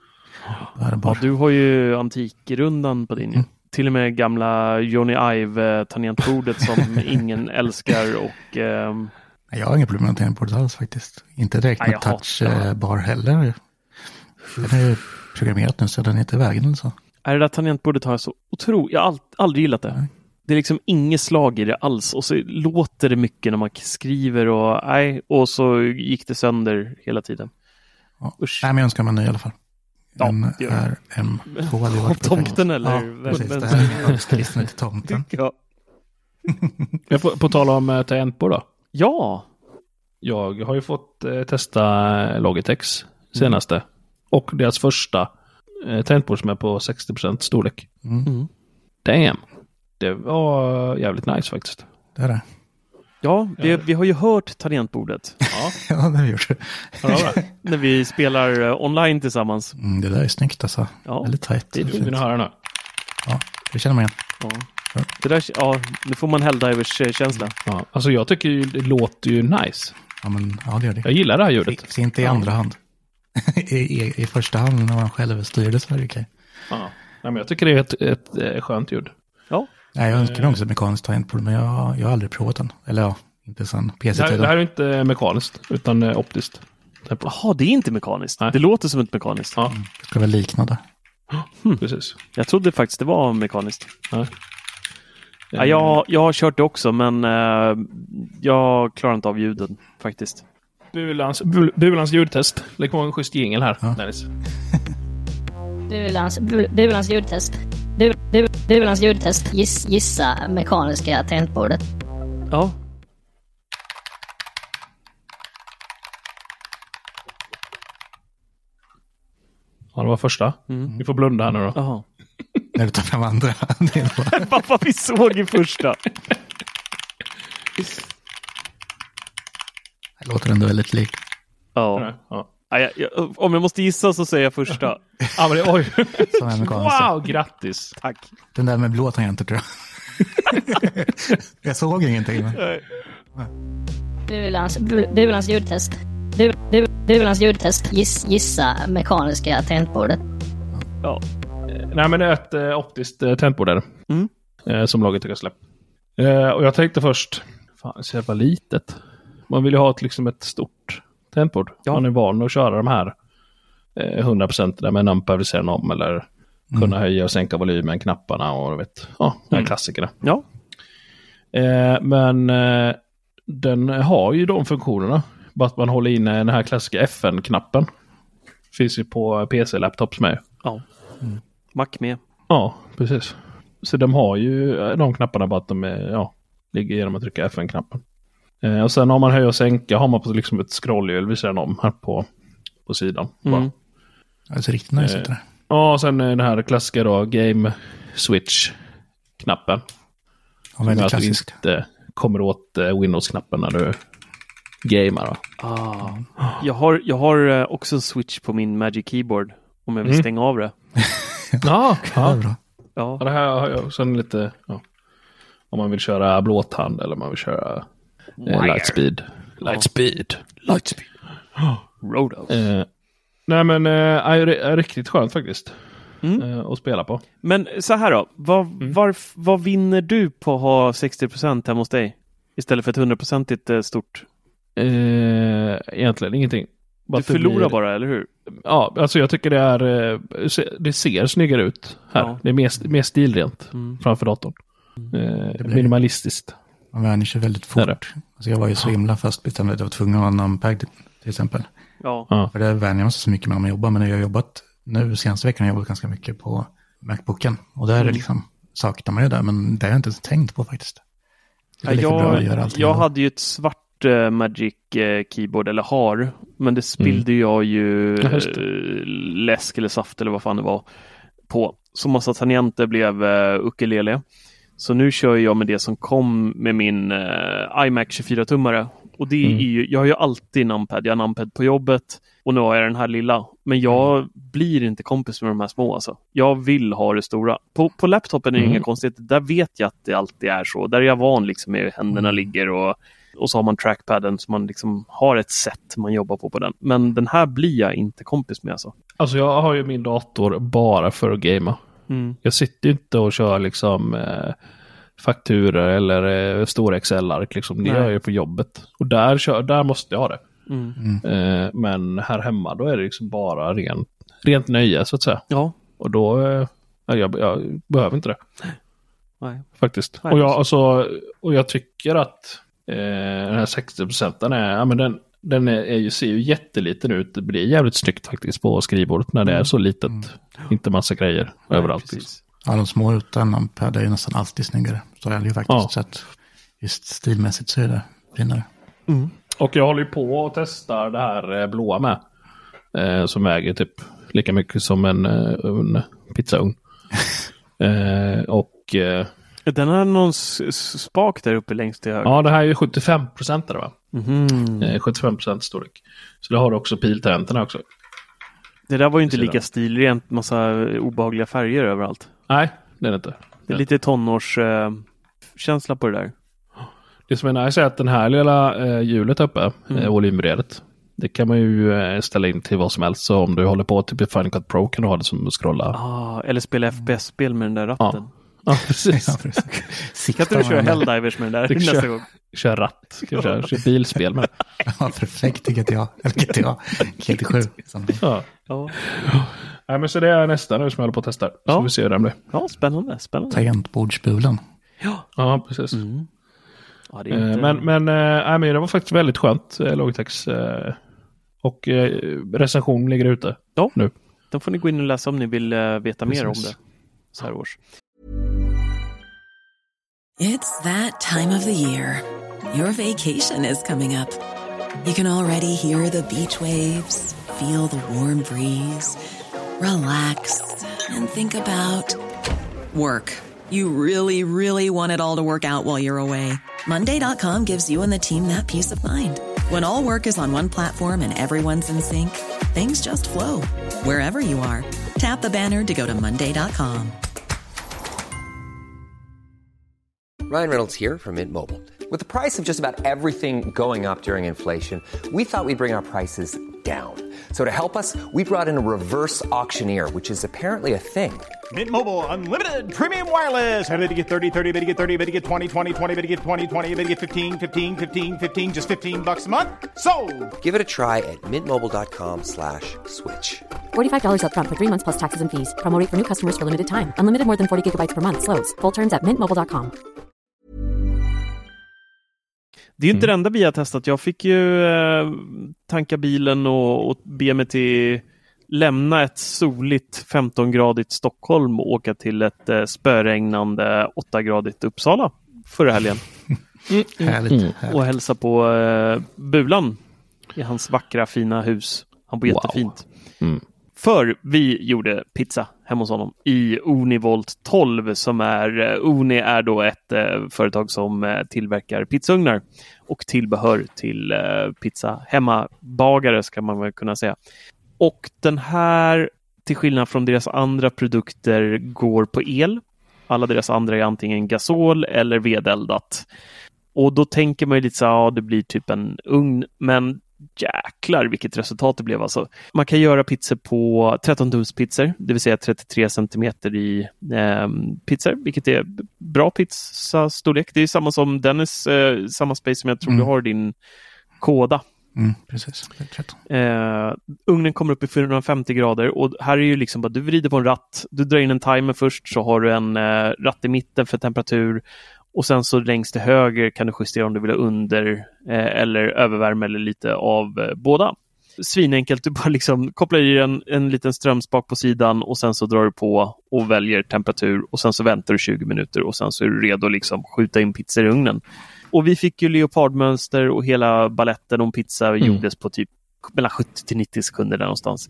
Ja, du har ju antikrundan på din. Till och med gamla Johnny Ive tangentbordet som ingen älskar och... Jag har inga problem med tangentbordet alls faktiskt. Inte direkt med touchbar heller. Den är ju programmerat nu så den är inte i vägen eller så. Det där tangentbordet har jag så jag har aldrig gillat det. Nej. Det är liksom inget slag i det alls. Och så låter det mycket när man skriver och så gick det sönder hela tiden. Ja. Nej, men jag önskar mig en ny i alla fall. Den är M2 hade varit tomten eller? Ja, precis. Det här är skristen till tomten. Ja. På tal om tangentbord då. Ja. Jag har ju fått testa Logitechs senaste. Och deras första tangentbord som är på 60% storlek. Damn. Det var jävligt nice faktiskt. Det är det. Ja, vi har ju hört tangentbordet. Ja, det har vi gjort. När vi spelar online tillsammans. Det där är snyggt alltså. Ja. Väldigt tajt. Det är du vill höra nu. Ja, det känner man igen. Ja. Det där, nu får man Helldivers-känsla. Ja, alltså jag tycker ju, det låter ju nice. Ja, det gör det. Jag gillar det här ljudet. Se inte i andra hand. I första hand när man själv styrde så är det okej. Ja, nej, men jag tycker det är ett skönt ljud. Ja. Nej, jag önskar också mekaniskt tangentbord, men jag har aldrig provat den. Eller inte sen PC-tiden. Det här är inte mekaniskt, utan optiskt. Jaha, det är inte mekaniskt. Nej. Det låter som ett mekaniskt. Ja. Det ska väl likna det. Precis. Jag trodde faktiskt det var mekaniskt. Ja, jag har kört det också, men jag klarar inte av ljuden faktiskt. Bulans ljudtest. Lägg på en schysst jingel här. Ja. Bulans ljudtest. Bulans ljudtest. Gissa mekaniska tangentbordet. Ja. Ja, det var första. Vi får blunda här nu då. Jaha. När du tar fram andra. Pappa, vi såg ju första. Det låter ändå väldigt likt. Ja. Om jag måste gissa så säger jag första. Ja, men oj. Wow, grattis. Tack. Den där med blå tangenter tror jag. Jag såg ingenting. Bulans ljudtest. Bulans ljudtest. Gissa mekaniska tangentbordet. Ja. Nej, men det är ett optiskt tangentbord där. Som Logitech har släppt. Och jag tänkte först, fan, det är så jävla litet. Man vill ju ha ett stort tangentbord. Ja. Man är van att köra de här 100% där med numpad vid sidan om eller kunna höja och sänka volymen, knapparna och vet, de här klassikerna. Ja. Men den har ju de funktionerna. Bara att man håller in den här klassiska FN-knappen. Finns ju på PC-laptops med. Ja. Mac med. Ja, precis. Så de har ju de knapparna, bara att de ligger genom att trycka FN-knappen. Och sen har man höja och sänka, har man på liksom ett scrollhjul vid sidan om här på sidan. Det ser riktigt nice ut det. Ja, och sen den här klassiska då, Game Switch-knappen. Ja, väldigt klassiskt. Att du inte kommer åt Windows-knappen när du gamer. Jag har också Switch på min Magic Keyboard om jag vill stänga av det. Ja, bra. Ja. Det här har jag sen lite, om man vill köra blåtand eller om man vill köra Lightspeed. Rodos. Nej men är riktigt skönt faktiskt att spela på. Men så här då, vad vinner du på att ha 60% hemma hos dig istället för ett 100% stort? Egentligen ingenting. Du förlorar bara, eller hur? Ja, alltså jag tycker det ser snyggare ut här. Ja. Det är mer stilrent framför datorn. Minimalistiskt. Man vänjer sig väldigt fort. Alltså jag var ju så himla fast bestämd att jag var tvungen att ha en numpad till exempel. Ja. För det vänjer man sig så mycket med när man jobbar. Men när jag har jobbat nu senaste veckan har jag jobbat ganska mycket på Macbooken. Och där är det liksom, saknar man ju där. Men det har jag inte ens tänkt på faktiskt. Jag hade ju ett svart Magic Keyboard, eller har, men det spillde jag ju läsk eller saft eller vad fan det var på. Så massa tangenter blev ukulele. Så nu kör jag med det som kom med min iMac 24-tummare. Och det är ju, jag har ju alltid numpad. Jag har numpad på jobbet och nu har jag den här lilla. Men jag blir inte kompis med de här små alltså. Jag vill ha det stora. På laptopen är det inga konstigheter. Där vet jag att det alltid är så. Där är jag van liksom med händerna ligger och så har man trackpadden så man liksom har ett sätt man jobbar på den. Men den här blir jag inte kompis med alltså. Alltså jag har ju min dator bara för att gamea. Jag sitter inte och kör liksom fakturer eller stora Excel-ark liksom. Det gör jag på jobbet. Och där måste jag ha det. Men här hemma då är det liksom bara rent nöje så att säga. Ja. Och då jag behöver inte det. Nej. Faktiskt. Nej, och jag tycker att den här 60% ser ju jätteliten ut. Det blir jävligt snyggt faktiskt på skrivbordet när det är så litet. Inte massa grejer överallt. Precis. Ja, de små utan numpad är ju nästan alltid snyggare. Så är det ju faktiskt. Så att just stilmässigt så är det finare. Och jag håller ju på och testar det här blåa med. Som väger typ lika mycket som en pizzaugn. Den har någon spak där uppe längst till höger. Ja, det här är ju 75% där va? 75% storlek. Så det har också piltangenterna också. Det där var ju inte lika stilrent, massa obehagliga färger överallt. Nej, det är det inte. Det är lite tonårskänsla på det där. Det som är nice är att den här lilla hjulet uppe, volymredet, det kan man ju ställa in till vad som helst. Så om du håller på typ i Final Cut Pro kan du ha det som att scrolla. Eller spela FPS-spel med den där ratten. Ja, precis. Kan inte du köra Helldivers med den där nästa gång? Kör ratt. Kör bilspel med det. Ja, perfekt i GTA. GTA. Ja. Nej, men så det är nästa nu som jag håller på att testa. Så vi ser hur den blir. Ja, spännande. Tangentbordsbulen. Ja, precis. Ja, det är inte... men det var faktiskt väldigt skönt, Logitechs. Och recension ligger ute nu. Då får ni gå in och läsa om ni vill veta mer om det. Så här års. It's that time of the year. Your vacation is coming up. You can already hear the beach waves, feel the warm breeze, relax and think about work. You really, really want it all to work out while you're away. Monday.com gives you and the team that peace of mind. When all work is on one platform and everyone's in sync, things just flow. Wherever you are, tap the banner to go to Monday.com. Ryan Reynolds here from Mint Mobile. With the price of just about everything going up during inflation, we thought we'd bring our prices down. So to help us, we brought in a reverse auctioneer, which is apparently a thing. Mint Mobile Unlimited Premium Wireless. How to get 30, 30, bit to get 30, bit to get 20, 20, 20, bit to get 20, 20, bit to get 15, 15, 15, 15, just $15 a month. Sold! Give it a try at mintmobile.com/switch. $45 up front for 3 months plus taxes and fees. Promo rate for new customers for limited time. Unlimited more than 40 gigabytes per month. Slows full terms at mintmobile.com. Det är ju inte det enda vi har testat. Jag fick ju tanka bilen och be mig till lämna ett soligt 15-gradigt Stockholm och åka till ett spöregnande 8-gradigt Uppsala förra helgen. Härligt. Och hälsa på Bulan i hans vackra fina hus. Han bor jättefint. För vi gjorde pizza hemma hos honom i Univolt 12 som är, Uni är då ett företag som tillverkar pizzaugnar och tillbehör till pizza hemmabagare ska man väl kunna säga. Och den här, till skillnad från deras andra produkter, går på el. Alla deras andra är antingen gasol eller vedeldat. Och då tänker man ju lite så här, ja, det blir typ en ugn, men jäklar vilket resultat det blev alltså. Man kan göra pizzor på 13 tums pizzor, det vill säga 33 centimeter i pizzor, vilket är bra pizzastorlek. Det är samma som Dennis, samma space som jag tror du har din Koda. Precis. Ugnen kommer upp i 450 grader och här är ju liksom bara, du vrider på en ratt, du drar in en timer först, så har du en ratt i mitten för temperatur och sen så längst till höger kan du justera om du vill ha under eller övervärme eller lite av båda. Svinenkelt, du bara liksom kopplar i en liten strömspak på sidan och sen så drar du på och väljer temperatur och sen så väntar du 20 minuter och sen så är du redo liksom skjuta in pizza i ugnen. Och vi fick ju leopardmönster och hela balletten om pizza gjordes på typ mellan 70-90 sekunder där någonstans.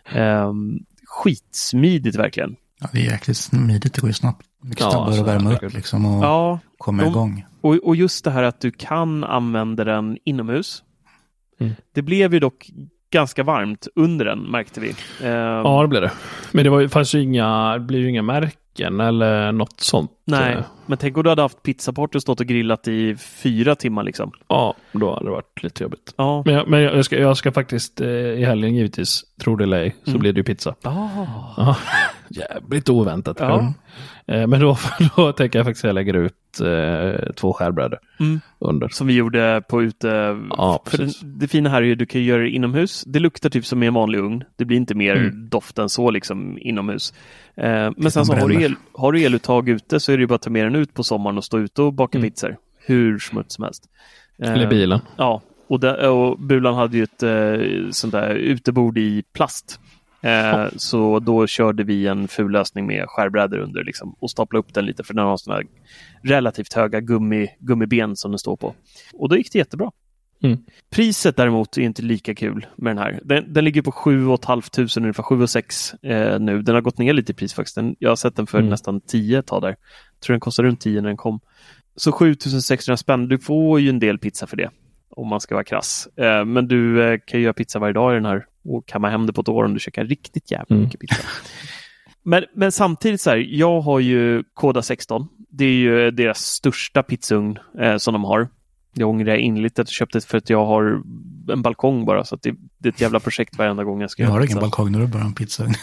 Skitsmidigt verkligen. Ja, det är jäkligt smidigt, det går ju snabbt. Mycket snabbare att värma upp liksom och komma igång. Och just det här att du kan använda den inomhus. Det blev ju dock ganska varmt under den, märkte vi. Ja, det blev det. Men det blir ju inga märken eller något sånt. Nej, men tänk om du hade haft pizzaporter och stått och grillat i 4 timmar liksom. Ja, då hade det varit lite jobbigt. Ja. Men jag ska faktiskt i helgen givetvis, tror det eller ej, så blir det ju pizza. Ja, jävligt oväntat. Ja. Men då tänker jag faktiskt att jag lägger ut 2 skärbrädor under. Som vi gjorde på ute. Ja, för det fina här är ju att du kan göra det inomhus. Det luktar typ som en vanlig ugn. Det blir inte mer doft än så liksom inomhus. Men sen så har du eluttag ute så är det ju bara att ta med den ut på sommaren och stå ute och baka pizzor. Hur smuts som helst. Eller bilen. Ja, och Bulan hade ju ett sånt där utebord i plast. Så då körde vi en ful lösning med skärbrädor under liksom, och stapla upp den lite för den har såna relativt höga gummiben som den står på. Och då gick det jättebra. Priset däremot är inte lika kul med den här. Den ligger på 7 500 ungefär 7 6 nu. Den har gått ner lite i pris faktiskt. Jag har sett den för nästan 10 ett tag där. Jag tror den kostade runt 10 när den kom. Så 7 600 spänn. Du får ju en del pizza för det. Om man ska vara krass. Men du kan ju göra pizza varje dag i den här. Och kamma hem det på ett år om du käkar riktigt jävla mycket pizza. Men samtidigt så här. Jag har ju Koda 16. Det är ju deras största pizzaugn som de har. Jag ångrar inligt att jag köpte det för att jag har en balkong bara. Så att det är ett jävla projekt varenda gång jag ska göra pizza. Jag har ingen balkong när du bara har en pizzaugn.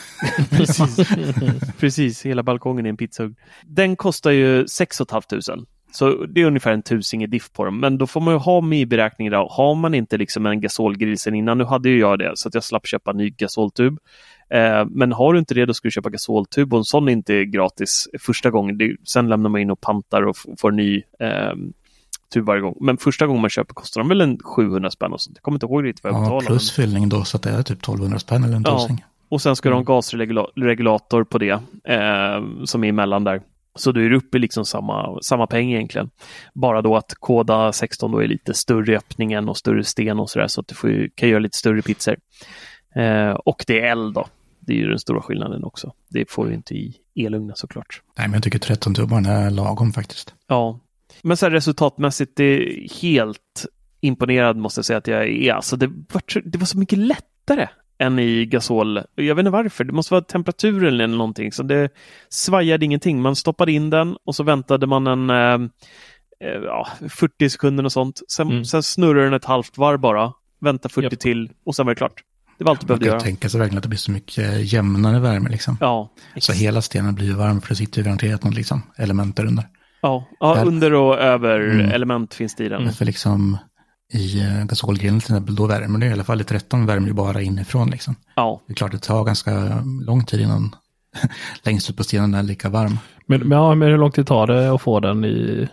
Precis, hela balkongen är en pizzaugn. Den kostar ju 6 500. Så det är ungefär 1000 i diff på dem. Men då får man ju ha med i beräkningen där. Har man inte liksom en gasolgrill sen innan, nu hade ju jag det så att jag slapp köpa en ny gasoltub. Men har du inte det, då ska du köpa gasoltub och en sån är inte gratis första gången. Sen lämnar man in och pantar och får en ny tub varje gång. Men första gången man köper kostar de väl en 700 spänn och sånt. Jag kommer inte ihåg riktigt vad jag betalar. Plus fyllning då så att det är typ 1200 spänn eller en tusing. Och sen ska du ha en gasregulator på det som är emellan där. Så du är uppe i liksom samma peng egentligen. Bara då att Koda 16 då är lite större öppningen och större sten och sådär så att du kan göra lite större pizzor. Och det är eld då. Det är ju den stora skillnaden också. Det får du inte i elugnar såklart. Nej, men jag tycker 13 tubbarna är lagom faktiskt. Ja. Men så här resultatmässigt det är helt imponerad måste jag säga att jag är. Alltså det var så mycket lättare än i gasol. Jag vet inte varför. Det måste vara temperaturen eller någonting. Så det svajade ingenting. Man stoppade in den och så väntade man 40 sekunder och sånt. Sen snurrar den ett halvt varv bara. Vänta 40 till och sen var det klart. Det var allt du behövde Man göra. kan tänka sig verkligen att det blir så mycket jämnare värme liksom. Ja. Så hela stenen blir ju varm för det sitter ju garanterat något liksom element där under. Ja, under och över element finns det i den. För liksom i gasolgrillen till exempel, då värmer det i alla fall i 13 värmer ju bara inifrån liksom. Ja. Det är klart det tar ganska lång tid innan längst ut på stenen är lika varm. Men hur lång tid tar det att få den i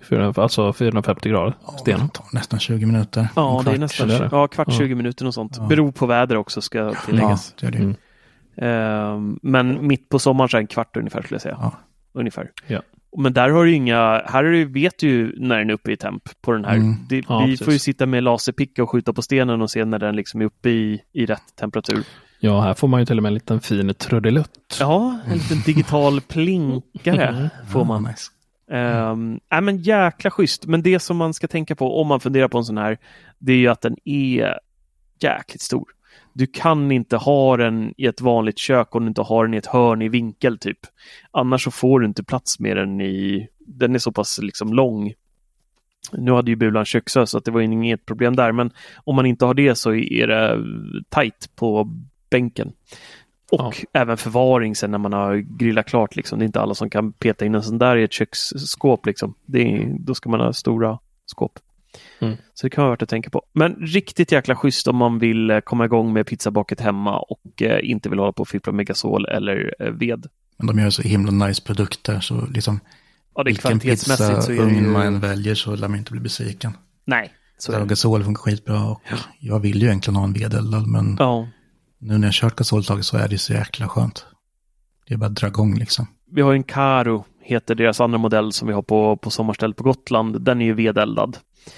450 grader stenen? Det tar nästan 20 minuter. Ja, det är nästan kvart 20 minuter och sånt. Beror på väder också ska tilläggas. Ja, det är det. Men mitt på sommaren så är en kvart ungefär skulle jag säga. Ja. Ungefär. Ja. Men där har du vet du ju när den är uppe i temp på den här. Vi får ju sitta med laserpicka och skjuta på stenen och se när den liksom är uppe i rätt temperatur. Ja, här får man ju till och med en liten fin trudelutt. Ja, en liten digital plinkare får man. Nice. Men jäkla schysst. Men det som man ska tänka på om man funderar på en sån här, det är ju att den är jäkligt stor. Du kan inte ha den i ett vanligt kök om du inte har den i ett hörn i vinkel typ. Annars så får du inte plats med den den är så pass liksom lång. Nu hade ju Bulan köksö så att det var inget problem där, men om man inte har det så är det tight på bänken. Och även förvaring sen när man har grillat klart liksom. Det är inte alla som kan peta in en sån där i ett köksskåp liksom. Då ska man ha stora skåp. Så det kan vara värt att tänka på. Men riktigt jäkla schysst om man vill komma igång med pizzabaket hemma och inte vill hålla på och fippla med gasol eller ved. Men de gör så himla nice produkter så liksom det är vilken pizzaugn man väljer så lär man inte bli besviken. Nej. Så gasol funkar skitbra och jag vill ju egentligen ha en vedeldad men nu när jag kört gasoltaget så är det så jäkla skönt. Det är bara att dra igång liksom. Vi har en Karo, heter deras andra modell som vi har på sommarställ på Gotland. Den är ju vedeldad.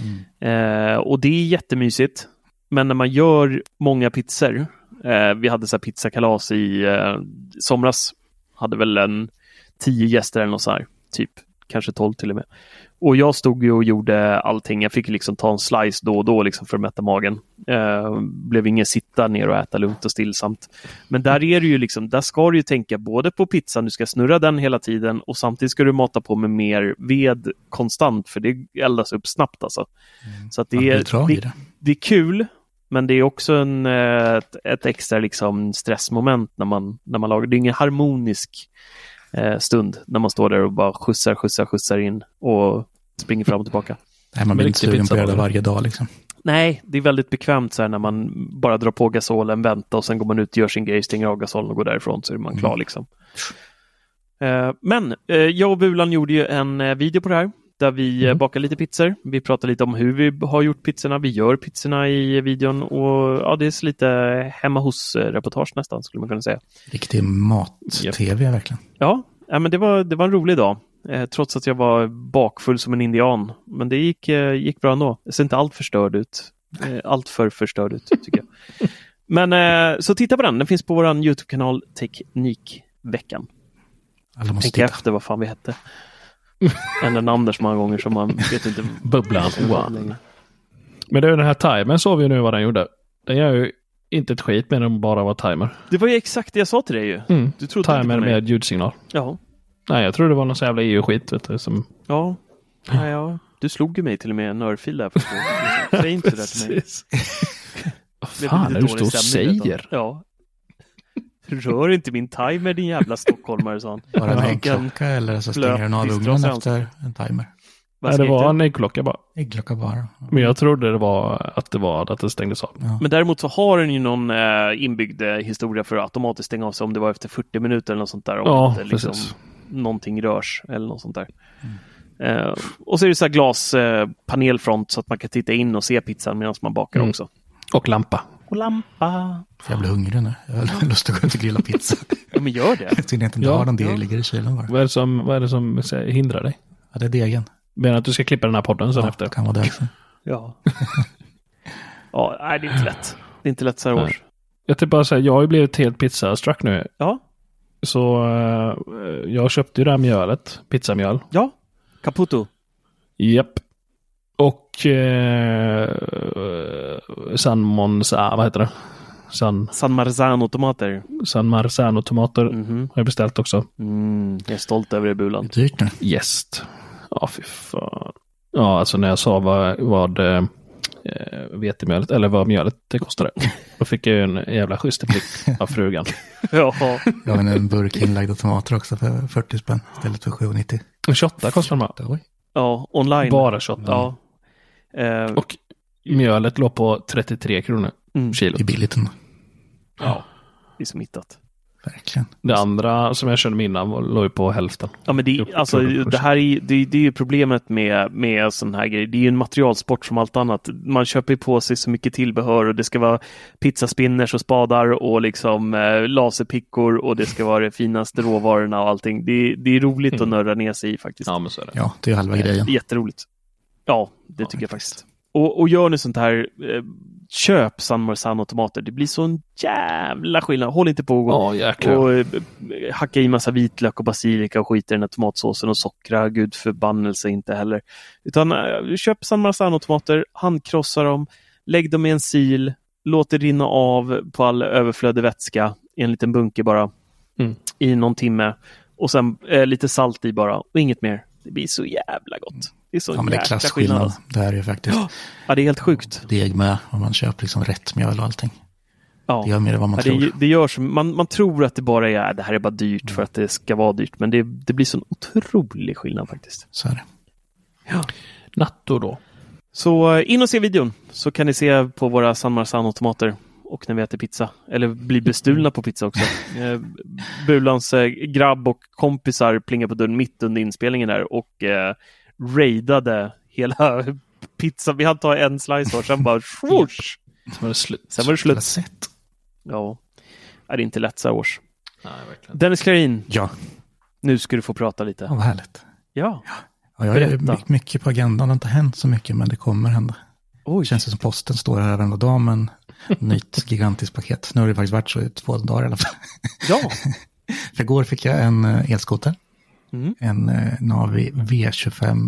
Och det är jättemysigt. Men när man gör många pizzor, vi hade så här pizzakalas i somras, hade väl 10 gäster eller något så här, typ, kanske 12 till och med. Och jag stod ju och gjorde allting. Jag fick liksom ta en slice då och då liksom för att mätta magen. Blev ingen sitta ner och äta lugnt och stillsamt. Men där är det ju liksom, där ska du ju tänka både på pizzan, du ska snurra den hela tiden och samtidigt ska du mata på med mer ved konstant för det eldas upp snabbt alltså. Så att det är kul, men det är också ett extra liksom stressmoment när man lagar. Det är ingen harmonisk stund när man står där och bara skjutsar in och springer fram och tillbaka. Nej, man blir inte sugen på att göra det varje dag liksom. Nej, det är väldigt bekvämt så här när man bara drar på gasolen, väntar och sen går man ut, gör sin grej, stänger av gasolen och går därifrån så är man klar liksom. Men jag och Bulan gjorde ju en video på det här där vi bakar lite pizzor. Vi pratar lite om hur vi har gjort pizzorna. Vi gör pizzorna i videon och det är lite hemma hos reportage nästan skulle man kunna säga. Riktig mat-tv verkligen. Ja, men det var en rolig dag. Trots att jag var bakfull som en indian. Men det gick bra ändå. Det ser inte allt förstörd ut tycker jag. Men så titta på den. Den finns på vår YouTube-kanal Teknikveckan. Tänk efter vad fan vi hette. Ändå namn där så många gånger som man vet inte. Bubblan. Men det är den här timern såg vi nu vad den gjorde. Den gör ju inte ett skit med den bara var timer. Det var ju exakt det jag sa till dig ju. Du trodde timer med ljudsignal. Ja. Nej, jag tror det var någon så jävla EU-skit vet du, som... Ja. Du slog ju mig till och med en örfil där. Säg inte det där till mig. Vad fan är du står och säger? Ja. Rör inte min timer din jävla stockholmare, sa han. Var det en äggklocka eller så stänger den av ugnen efter en timer? Nej, det var en äggklocka bara. Äggklocka bara. Men jag trodde att det stängdes av. Ja. Men däremot så har den ju någon inbyggd historia för att automatiskt stänga av sig om det var efter 40 minuter eller något sånt där. Om inte, liksom, någonting rörs eller något sånt där. Och så är det så här glaspanelfront så att man kan titta in och se pizzan medan man bakar också. Och lampa. Jag blir hungrig nu. Jag har lust att gå ut och grilla pizza. Ja, men gör det. Jag tycker inte har någon del ligger i kylen bara. Vad är det som hindrar dig? Ja, det är degen. Men att du ska klippa den här podden sen efter? Det kan vara det. Ja. Nej, det är inte lätt. Det är inte lätt så här års. Jag tänkte bara säga, jag har ju blivit helt pizzastruck nu. Ja. Så jag köpte ju det här mjölet, pizzamjöl. Ja, Caputo. Japp. Och vad heter det? San Marzano-tomater. San Marzano-tomater har jag beställt också. Jag är stolt över det, Bulan. Det är dyrt nu. Yes. Ja, fy fan. Ja, alltså när jag sa vad vetemjölet, eller vad mjölet det kostade. Då fick jag en jävla schysst blick av frugan. Ja. Jag har en burk inlagda tomater också för 40 spänn istället för 7,90. 28 kostar de här. Ja, online. Bara 28. Ja. Och mjölet låg på 33 kronor kilo. Det är billigt ändå. Ja, det är smittat. Verkligen. Det andra som jag kände innan låg ju på hälften. Ja, men det här är det är ju problemet med sån här grejer. Det är ju en materialsport som allt annat. Man köper på sig så mycket tillbehör och det ska vara pizzaspinners och spadar och liksom laserpickor och det ska vara de finaste råvarorna och allting. Det är roligt att nörda ner sig i faktiskt. Ja, men så är det. Ja, det är halva grejen. Jätteroligt. Ja, det tycker jag faktiskt. Och gör ni sånt här, köp San Marzano-tomater. Det blir så en jävla skillnad. Håll inte på och hacka i massa vitlök och basilika och skita i den här tomatsåsen och sockra. Gud förbannelse inte heller. Utan köp San Marzano-tomater, handkrossa dem, lägg dem i en sil, låt det rinna av på all överflödig vätska i en liten bunke bara i någon timme. Och sen lite salt i bara och inget mer. Det blir så jävla gott. Det är så men det är klasskillnad. Det här är ju faktiskt. Ja, det är helt sjukt. Deg med om man köper liksom rätt mjöl och allting. Ja. Det gör mer än vad man tror. Det gör som, man tror att det bara är det här är bara dyrt för att det ska vara dyrt. Men det blir så en otrolig skillnad faktiskt. Så är det. Ja. Natto då. Så in och se videon. Så kan ni se på våra San Marzano-tomater. Och när vi äter pizza. Eller blir bestulna på pizza också. Bulans grabb och kompisar plingade på dörren mitt under inspelningen där. Och raidade hela pizza. Vi hade tagit en slice och sen bara swoosh. Sen var det slut. Sen var det slut. Ja. Är det inte lätt så här års. Nej, verkligen. Dennis Klarin. Ja. Nu ska du få prata lite. Ja, vad härligt. Ja. Ja, jag är mycket på agendan. Det har inte hänt så mycket, men det kommer hända. Det känns som posten står här varenda dag med en nytt gigantiskt paket. Nu har det faktiskt varit så i 2 dagar i alla fall. Ja. För igår fick jag en elskoter. En Navi V25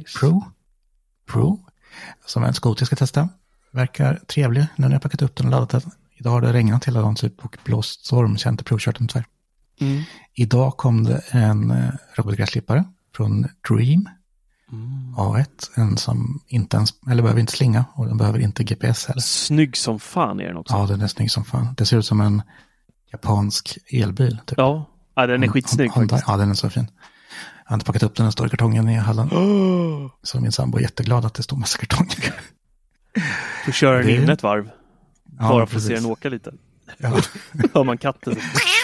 Pro. Som en skoter jag ska testa. Verkar trevlig nu när jag packat upp den och laddat den. Idag har det regnat hela dagen typ och blåst storm. Så jag har inte provkört den tyvärr. Idag kom det en robotgräsklippare från Dream. A1, en som inte ens, eller behöver inte slinga och den behöver inte GPS heller. Snygg som fan är den också. Ja, den är snygg som fan. Det ser ut som en japansk elbil. Typ. Ja, den är skitsnygg faktiskt. Ja, den är så fin. Jag har inte packat upp den står i kartongen i hallen. Så min sambo är jätteglad att det står massa kartonger. Du kör den in ett varv. Ja, bara för att se den åka lite. Ja. Hör man katten.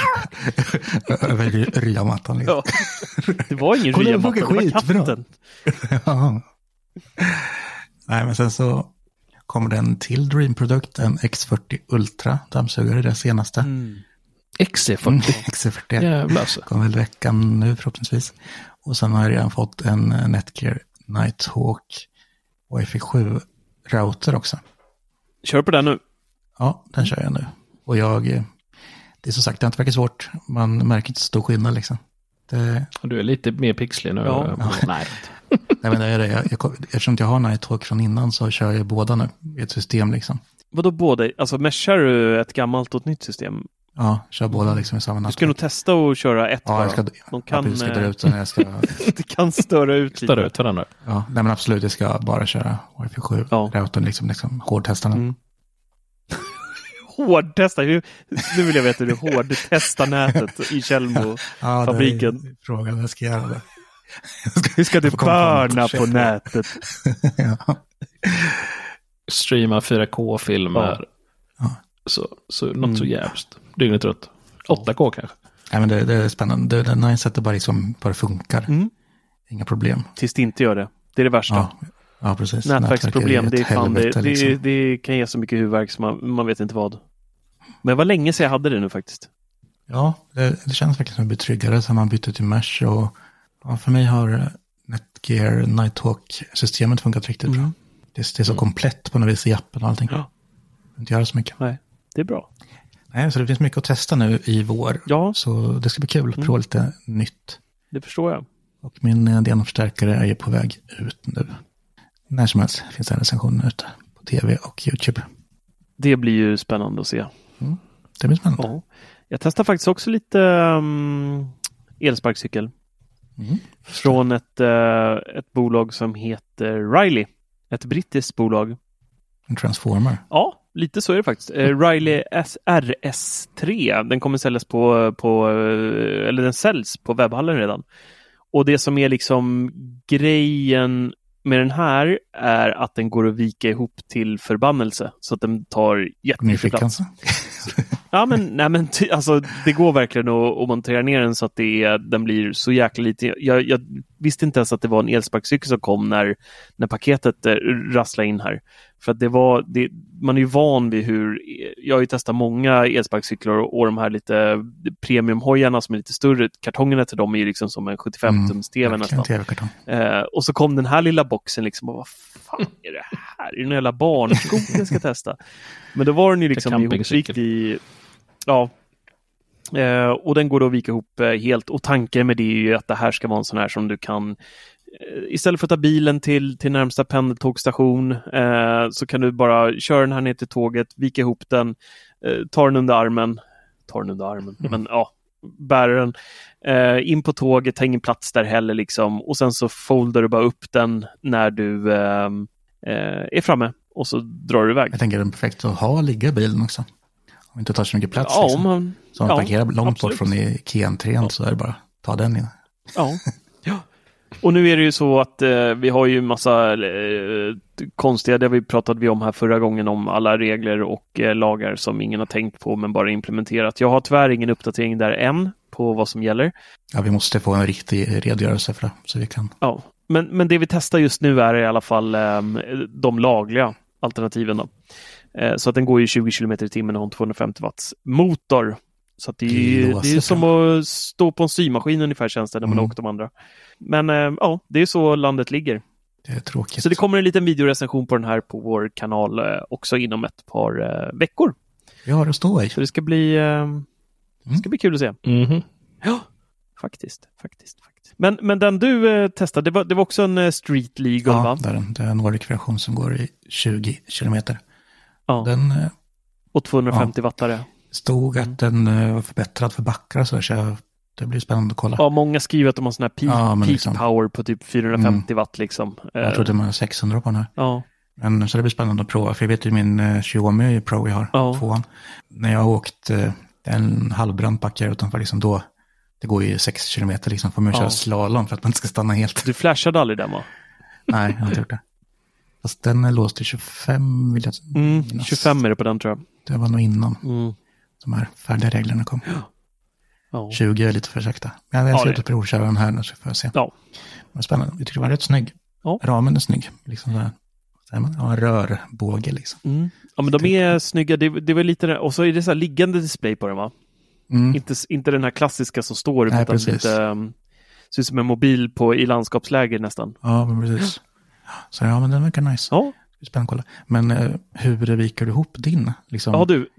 Över ryamattan. Ja. Det var ingen ryamatta, det var katten. Ja. Nej, men sen så kommer det en till Dream-produkt, en X40 Ultra dammsugare, det senaste. XC40. XC40. Jävlar så. Kommer väl veckan nu förhoppningsvis. Och sen har jag redan fått en Netgear Nighthawk Wi-Fi 7 router också. Kör på den nu? Ja, den kör jag nu. Och det är som sagt, det har inte verkat svårt. Man märker inte så stor skillnad liksom. Du är lite mer pixlig nu. Ja. Nej, men det är det. Eftersom jag har Nighthawk från innan så kör jag båda nu i ett system liksom. Vadå båda? Alltså meshar du ett gammalt och ett nytt system? Ja, kör båda liksom i samma natt. Du ska nog testa att köra ett bara. De kan dra ut när jag ska... Det kan störa ut lite. Störa ut varandra. Ja, nej men absolut, jag ska bara köra Wi-Fi 7. Ja. Routern liksom hårdtesta den. Hårdtesta? Nu vill jag veta hur du hårdtestar nätet i Källmo-fabriken. Ja, frågan jag ska göra det. Hur ska du börna på nätet? Ja. Streama 4K-filmer. Ja. Så något så jävligt. Dygnet runt. 8K kanske. Nej, men det är spännande. Det är nice att det bara funkar. Inga problem. Tills det inte gör det. Det är det värsta. Ja, precis. Nätverksproblem, det är fan liksom. det kan ge så mycket huvudvärk som man vet inte vad. Men det var länge sedan jag hade det nu faktiskt. Ja, det känns verkligen som att bli tryggare så man byter till mesh och för mig har Netgear Nighthawk-systemet funkat riktigt bra. Det är så komplett på något vis i appen och allting. Ja. Inte göra så mycket. Nej, det är bra. Nej, så det finns mycket att testa nu i vår. Ja. Så det ska bli kul att prova lite nytt. Det förstår jag. Och min DN-förstärkare är ju på väg ut nu. När som helst finns det en recension ute på tv och YouTube. Det blir ju spännande att se. Det blir spännande. Ja. Jag testar faktiskt också lite elsparkcykel. Från ett bolag som heter Riley. Ett brittiskt bolag. En transformer. Ja, lite så är det faktiskt. Riley RS3, den kommer säljas eller den säljs på webbhallen redan. Och det som är liksom grejen med den här är att den går att vika ihop till förbannelse så att den tar jättemycket plats. Ja, men alltså, det går verkligen att montera ner den så att den blir så jäkla lite. Jag visste inte ens att det var en elsparkcykel som kom när paketet rasslade in här. För att man är ju van vid jag har ju testat många elsparkcyklar och de här lite premiumhojarna som är lite större. Kartongerna till dem är ju liksom som en 75-tums TV nästan. Och så kom den här lilla boxen liksom, och vad fan är det här? Är det en jävla barnskog jag ska testa? Men då var den ju liksom ihopvikt i... Ja. Och den går då att vika ihop helt. Och tanken med det är ju att det här ska vara en sån här som du kan... Istället för att ta bilen till närmsta pendeltågstation så kan du bara köra den här ner till tåget, vika ihop den, ta den under armen. Men ja, bära den in på tåget, ta ingen plats där heller liksom. Och sen så foldar du bara upp den när du är framme och så drar du iväg. Jag tänker att det är perfekt att ligga bilen också. Om inte tar så mycket plats. Ja, liksom. Så man parkerar långt bort från Ikea-entrén så är det bara ta den in. Ja. Och nu är det ju så att vi har ju massa konstiga, det pratade vi om här förra gången, om alla regler och lagar som ingen har tänkt på men bara implementerat. Jag har tyvärr ingen uppdatering där än på vad som gäller. Ja, vi måste få en riktig redogörelse för det så vi kan. Ja, men det vi testar just nu är i alla fall de lagliga alternativen då. Så att den går ju 20 km i timmen och har en 250 watts motor. Så att det är som att stå på en symaskin ungefär, känns det när man har åkt de andra. Men ja, det är så landet ligger. Det är tråkigt. Så det kommer en liten videorecension på den här på vår kanal också inom ett par veckor. Ja, det står i. Så det ska bli kul att se. Mm-hmm. Ja, faktiskt. Men den du testade, det var också en Street League, va? Ja, det är en Nordic-version som går i 20 kilometer. Ja. Och 250 wattare. Stod att den var förbättrad för backar så det blir spännande att kolla. Ja, många skriver att de har sån här peak liksom, power på typ 450 watt liksom. Jag tror det var 600 på den här. Ja. Men så det blir spännande att prova, för jag vet ju min Xiaomi Pro jag har, 2an. När jag har åkt en halvbrant backe utanför liksom, då det går ju 6 kilometer liksom, får man köra slalom för att man inte ska stanna helt. Du flashade aldrig den, va? Nej, jag har inte gjort det. Fast den är låst till 25 vill jag 25 är det på den, tror jag. Det var nog innan de här färdiga reglerna kom. Ja. 20 är lite för sakta. Men jag har slutat provköra den här nu så får jag se. Ja. Men spännande. Jag tycker det var rätt snygg. Ja. Ramen är snygg. Liksom där. En rörbåge liksom. Ja, men de är snygga. Det var lite, och så är det så här liggande display på den, va? Inte den här klassiska som står. Nej, utan precis. Lite, ser ut som en mobil i landskapsläge nästan. Ja, men precis. Så ja, men den verkar nice. Ja. Spännande att kolla. Men hur viker du ihop din? Liksom, ja du,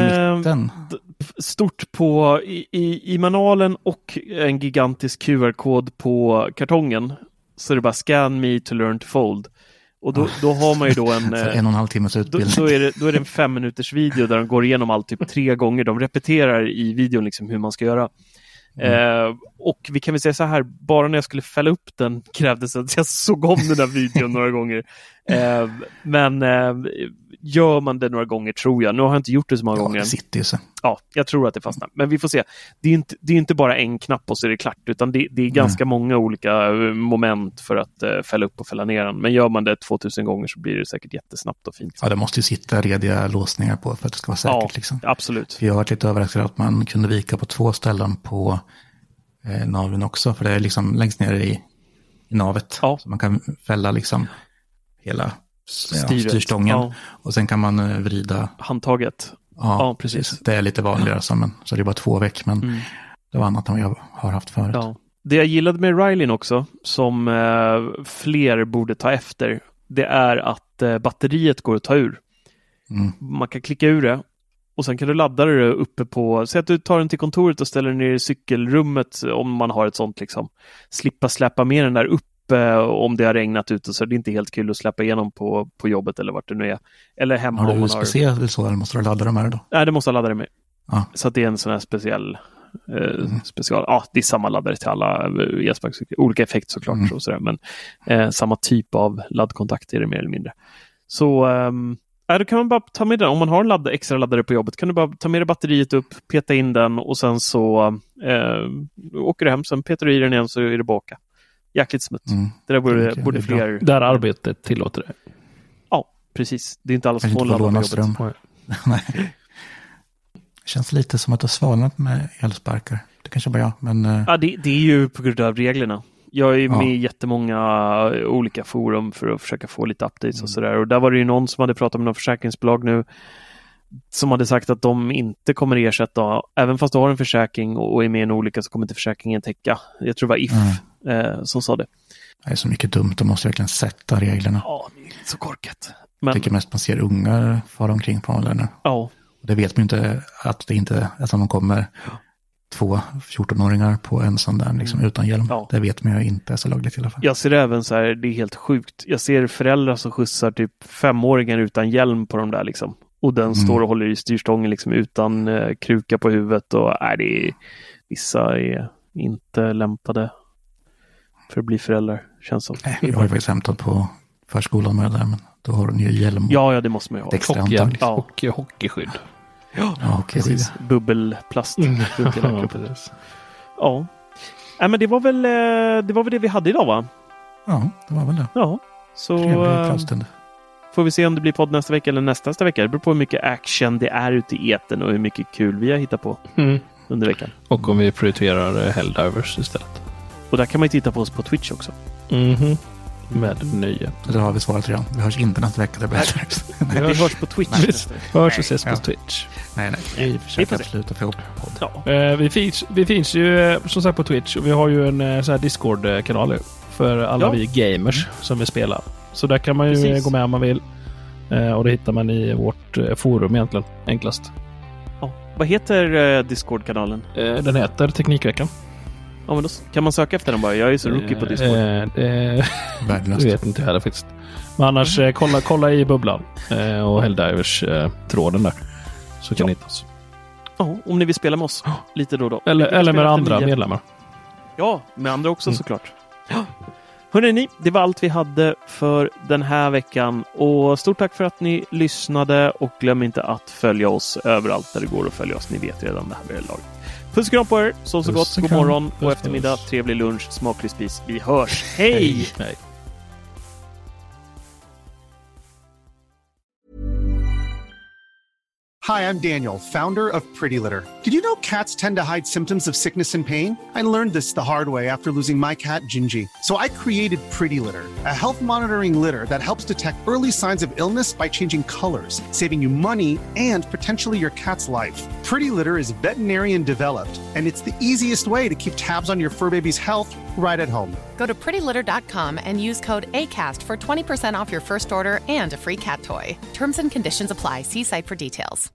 stort på i manualen och en gigantisk QR-kod på kartongen. Så är det bara scan me to learn to fold. Och då har man ju då en 1,5 timmes utbildning. Då är det en 5 minuters video där de går igenom allt typ 3 gånger. De repeterar i videon liksom hur man ska göra. Och vi kan väl säga så här, bara när jag skulle fälla upp den krävdes att jag såg om den där videon några gånger. Men gör man det några gånger, tror jag. Nu har jag inte gjort det så många gånger. Det sitter ju så. Ja, jag tror att det fastnar. Men vi får se. Det är inte bara en knapp och så är det klart, utan det är ganska många olika moment för att fälla upp och fälla ner den. Men gör man det 2000 gånger så blir det säkert jättesnabbt och fint. Ja, det måste ju sitta rediga låsningar på för att det ska vara säkert. Ja, liksom. Absolut. För jag har varit lite överraskad att man kunde vika på 2 ställen på naven också. För det är liksom längst ner i navet. Ja. Så man kan fälla liksom hela styrstången. Ja. Och sen kan man vrida handtaget. Ja, precis. Det är lite vanligare så det är bara 2 veck, men det var annat än jag har haft förut. Ja. Det jag gillade med Riley också, som fler borde ta efter, det är att batteriet går att ta ur. Man kan klicka ur det och sen kan du ladda det uppe på, säg att du tar den till kontoret och ställer den ner i cykelrummet om man har ett sånt liksom. Slippa släppa med den där upp om det har regnat ute, så det är inte helt kul att släppa igenom på jobbet eller vart det nu är. Eller hemma. Har du USB-C eller så, eller måste du ladda dem här då? Nej, det måste jag ladda det med. Ja. Så att det är en sån här speciell ja, det är samma laddare till alla elsparkcyklar. Olika effekt såklart och sådär, men samma typ av laddkontakt är det mer eller mindre. Så Då kan man bara ta med den. Om man har en extra laddare på jobbet kan du bara ta med dig batteriet upp, peta in den och sen så åker du hem. Sen petar du i den igen så är det baka. Jäkligt smutt. Det där borde fler... Där arbetet tillåter det. Ja, precis. Det är inte alla som får ladda på jobbet. Nej. Det känns lite som att det har svalnat med elsparkar. Det kanske bara jag, men... Ja, det är ju på grund av reglerna. Jag är med i jättemånga olika forum för att försöka få lite updates och sådär. Och där var det ju någon som hade pratat med någon försäkringsbolag nu som hade sagt att de inte kommer ersätta, även fast du har en försäkring och är med i en olycka så kommer inte försäkringen täcka. Jag tror det var If som sa det. Det är så mycket dumt, de måste verkligen sätta reglerna. Ja, det är så korkat. Jag tycker mest man ser ungar fara omkring på online. Ja. Det vet man inte att det inte, att de kommer 2 14-åringar på en sån där liksom, utan hjälm. Ja. Det vet man ju inte är så lagligt i alla fall. Jag ser även så här, det är helt sjukt. Jag ser föräldrar som skjutsar typ 5-åringar utan hjälm på de där liksom. Och den står och håller i styrstången liksom utan kruka på huvudet och vissa är inte lämpade för att bli föräldrar, känns som. Jag har ju faktiskt hämtat på förskolan med det där, men då har de ju hjälm. Ja, det måste man ju ha. Och hockeyskydd. Ja, precis. Bubbelplast. Ja. Nej, men det var väl det vi hade idag, va? Ja, det var väl det. Ja, så får vi se om det blir podd nästa vecka eller nästa vecka. Det beror på hur mycket action det är ute i eten och hur mycket kul vi har hittat på under veckan. Och om vi prioriterar Helldivers istället. Och där kan man ju titta på oss på Twitch också. Med nöje. Det har vi svarat redan. Vi hörs inte nästa vecka. Vi hörs på Twitch. Vi hörs och ses på Twitch. Nej. Vi försöker sluta få ihop podd. Ja. Vi finns ju som sagt på Twitch och vi har ju en så här Discord-kanal för alla vi gamers som vill spela. Så där kan man ju gå med om man vill. Och det hittar man i vårt forum egentligen, enklast. Ja. Vad heter Discord-kanalen? Den heter Teknikveckan. Ja, men då kan man söka efter den bara. Jag är så rookie på Discord. Det vet inte heller faktiskt. Men annars kolla i bubblan och Helldivers tråden där. Så kan ni hitta oss. Ja, om ni vill spela med oss lite då. Eller med andra medlemmar. Ja, med andra också såklart. Hörrni, det var allt vi hade för den här veckan. Och stort tack för att ni lyssnade och glöm inte att följa oss överallt där det går att följa oss. Ni vet redan det här vid laget. Puss och kram på er, så gott, god morgon och eftermiddag, trevlig lunch, smaklig spis. Vi hörs, hej! Hej. Hi, I'm Daniel, founder of Pretty Litter. Did you know cats tend to hide symptoms of sickness and pain? I learned this the hard way after losing my cat, Gingy. So I created Pretty Litter, a health monitoring litter that helps detect early signs of illness by changing colors, saving you money and potentially your cat's life. Pretty Litter is veterinarian developed, and it's the easiest way to keep tabs on your fur baby's health right at home. Go to prettylitter.com and use code ACAST for 20% off your first order and a free cat toy. Terms and conditions apply. See site for details.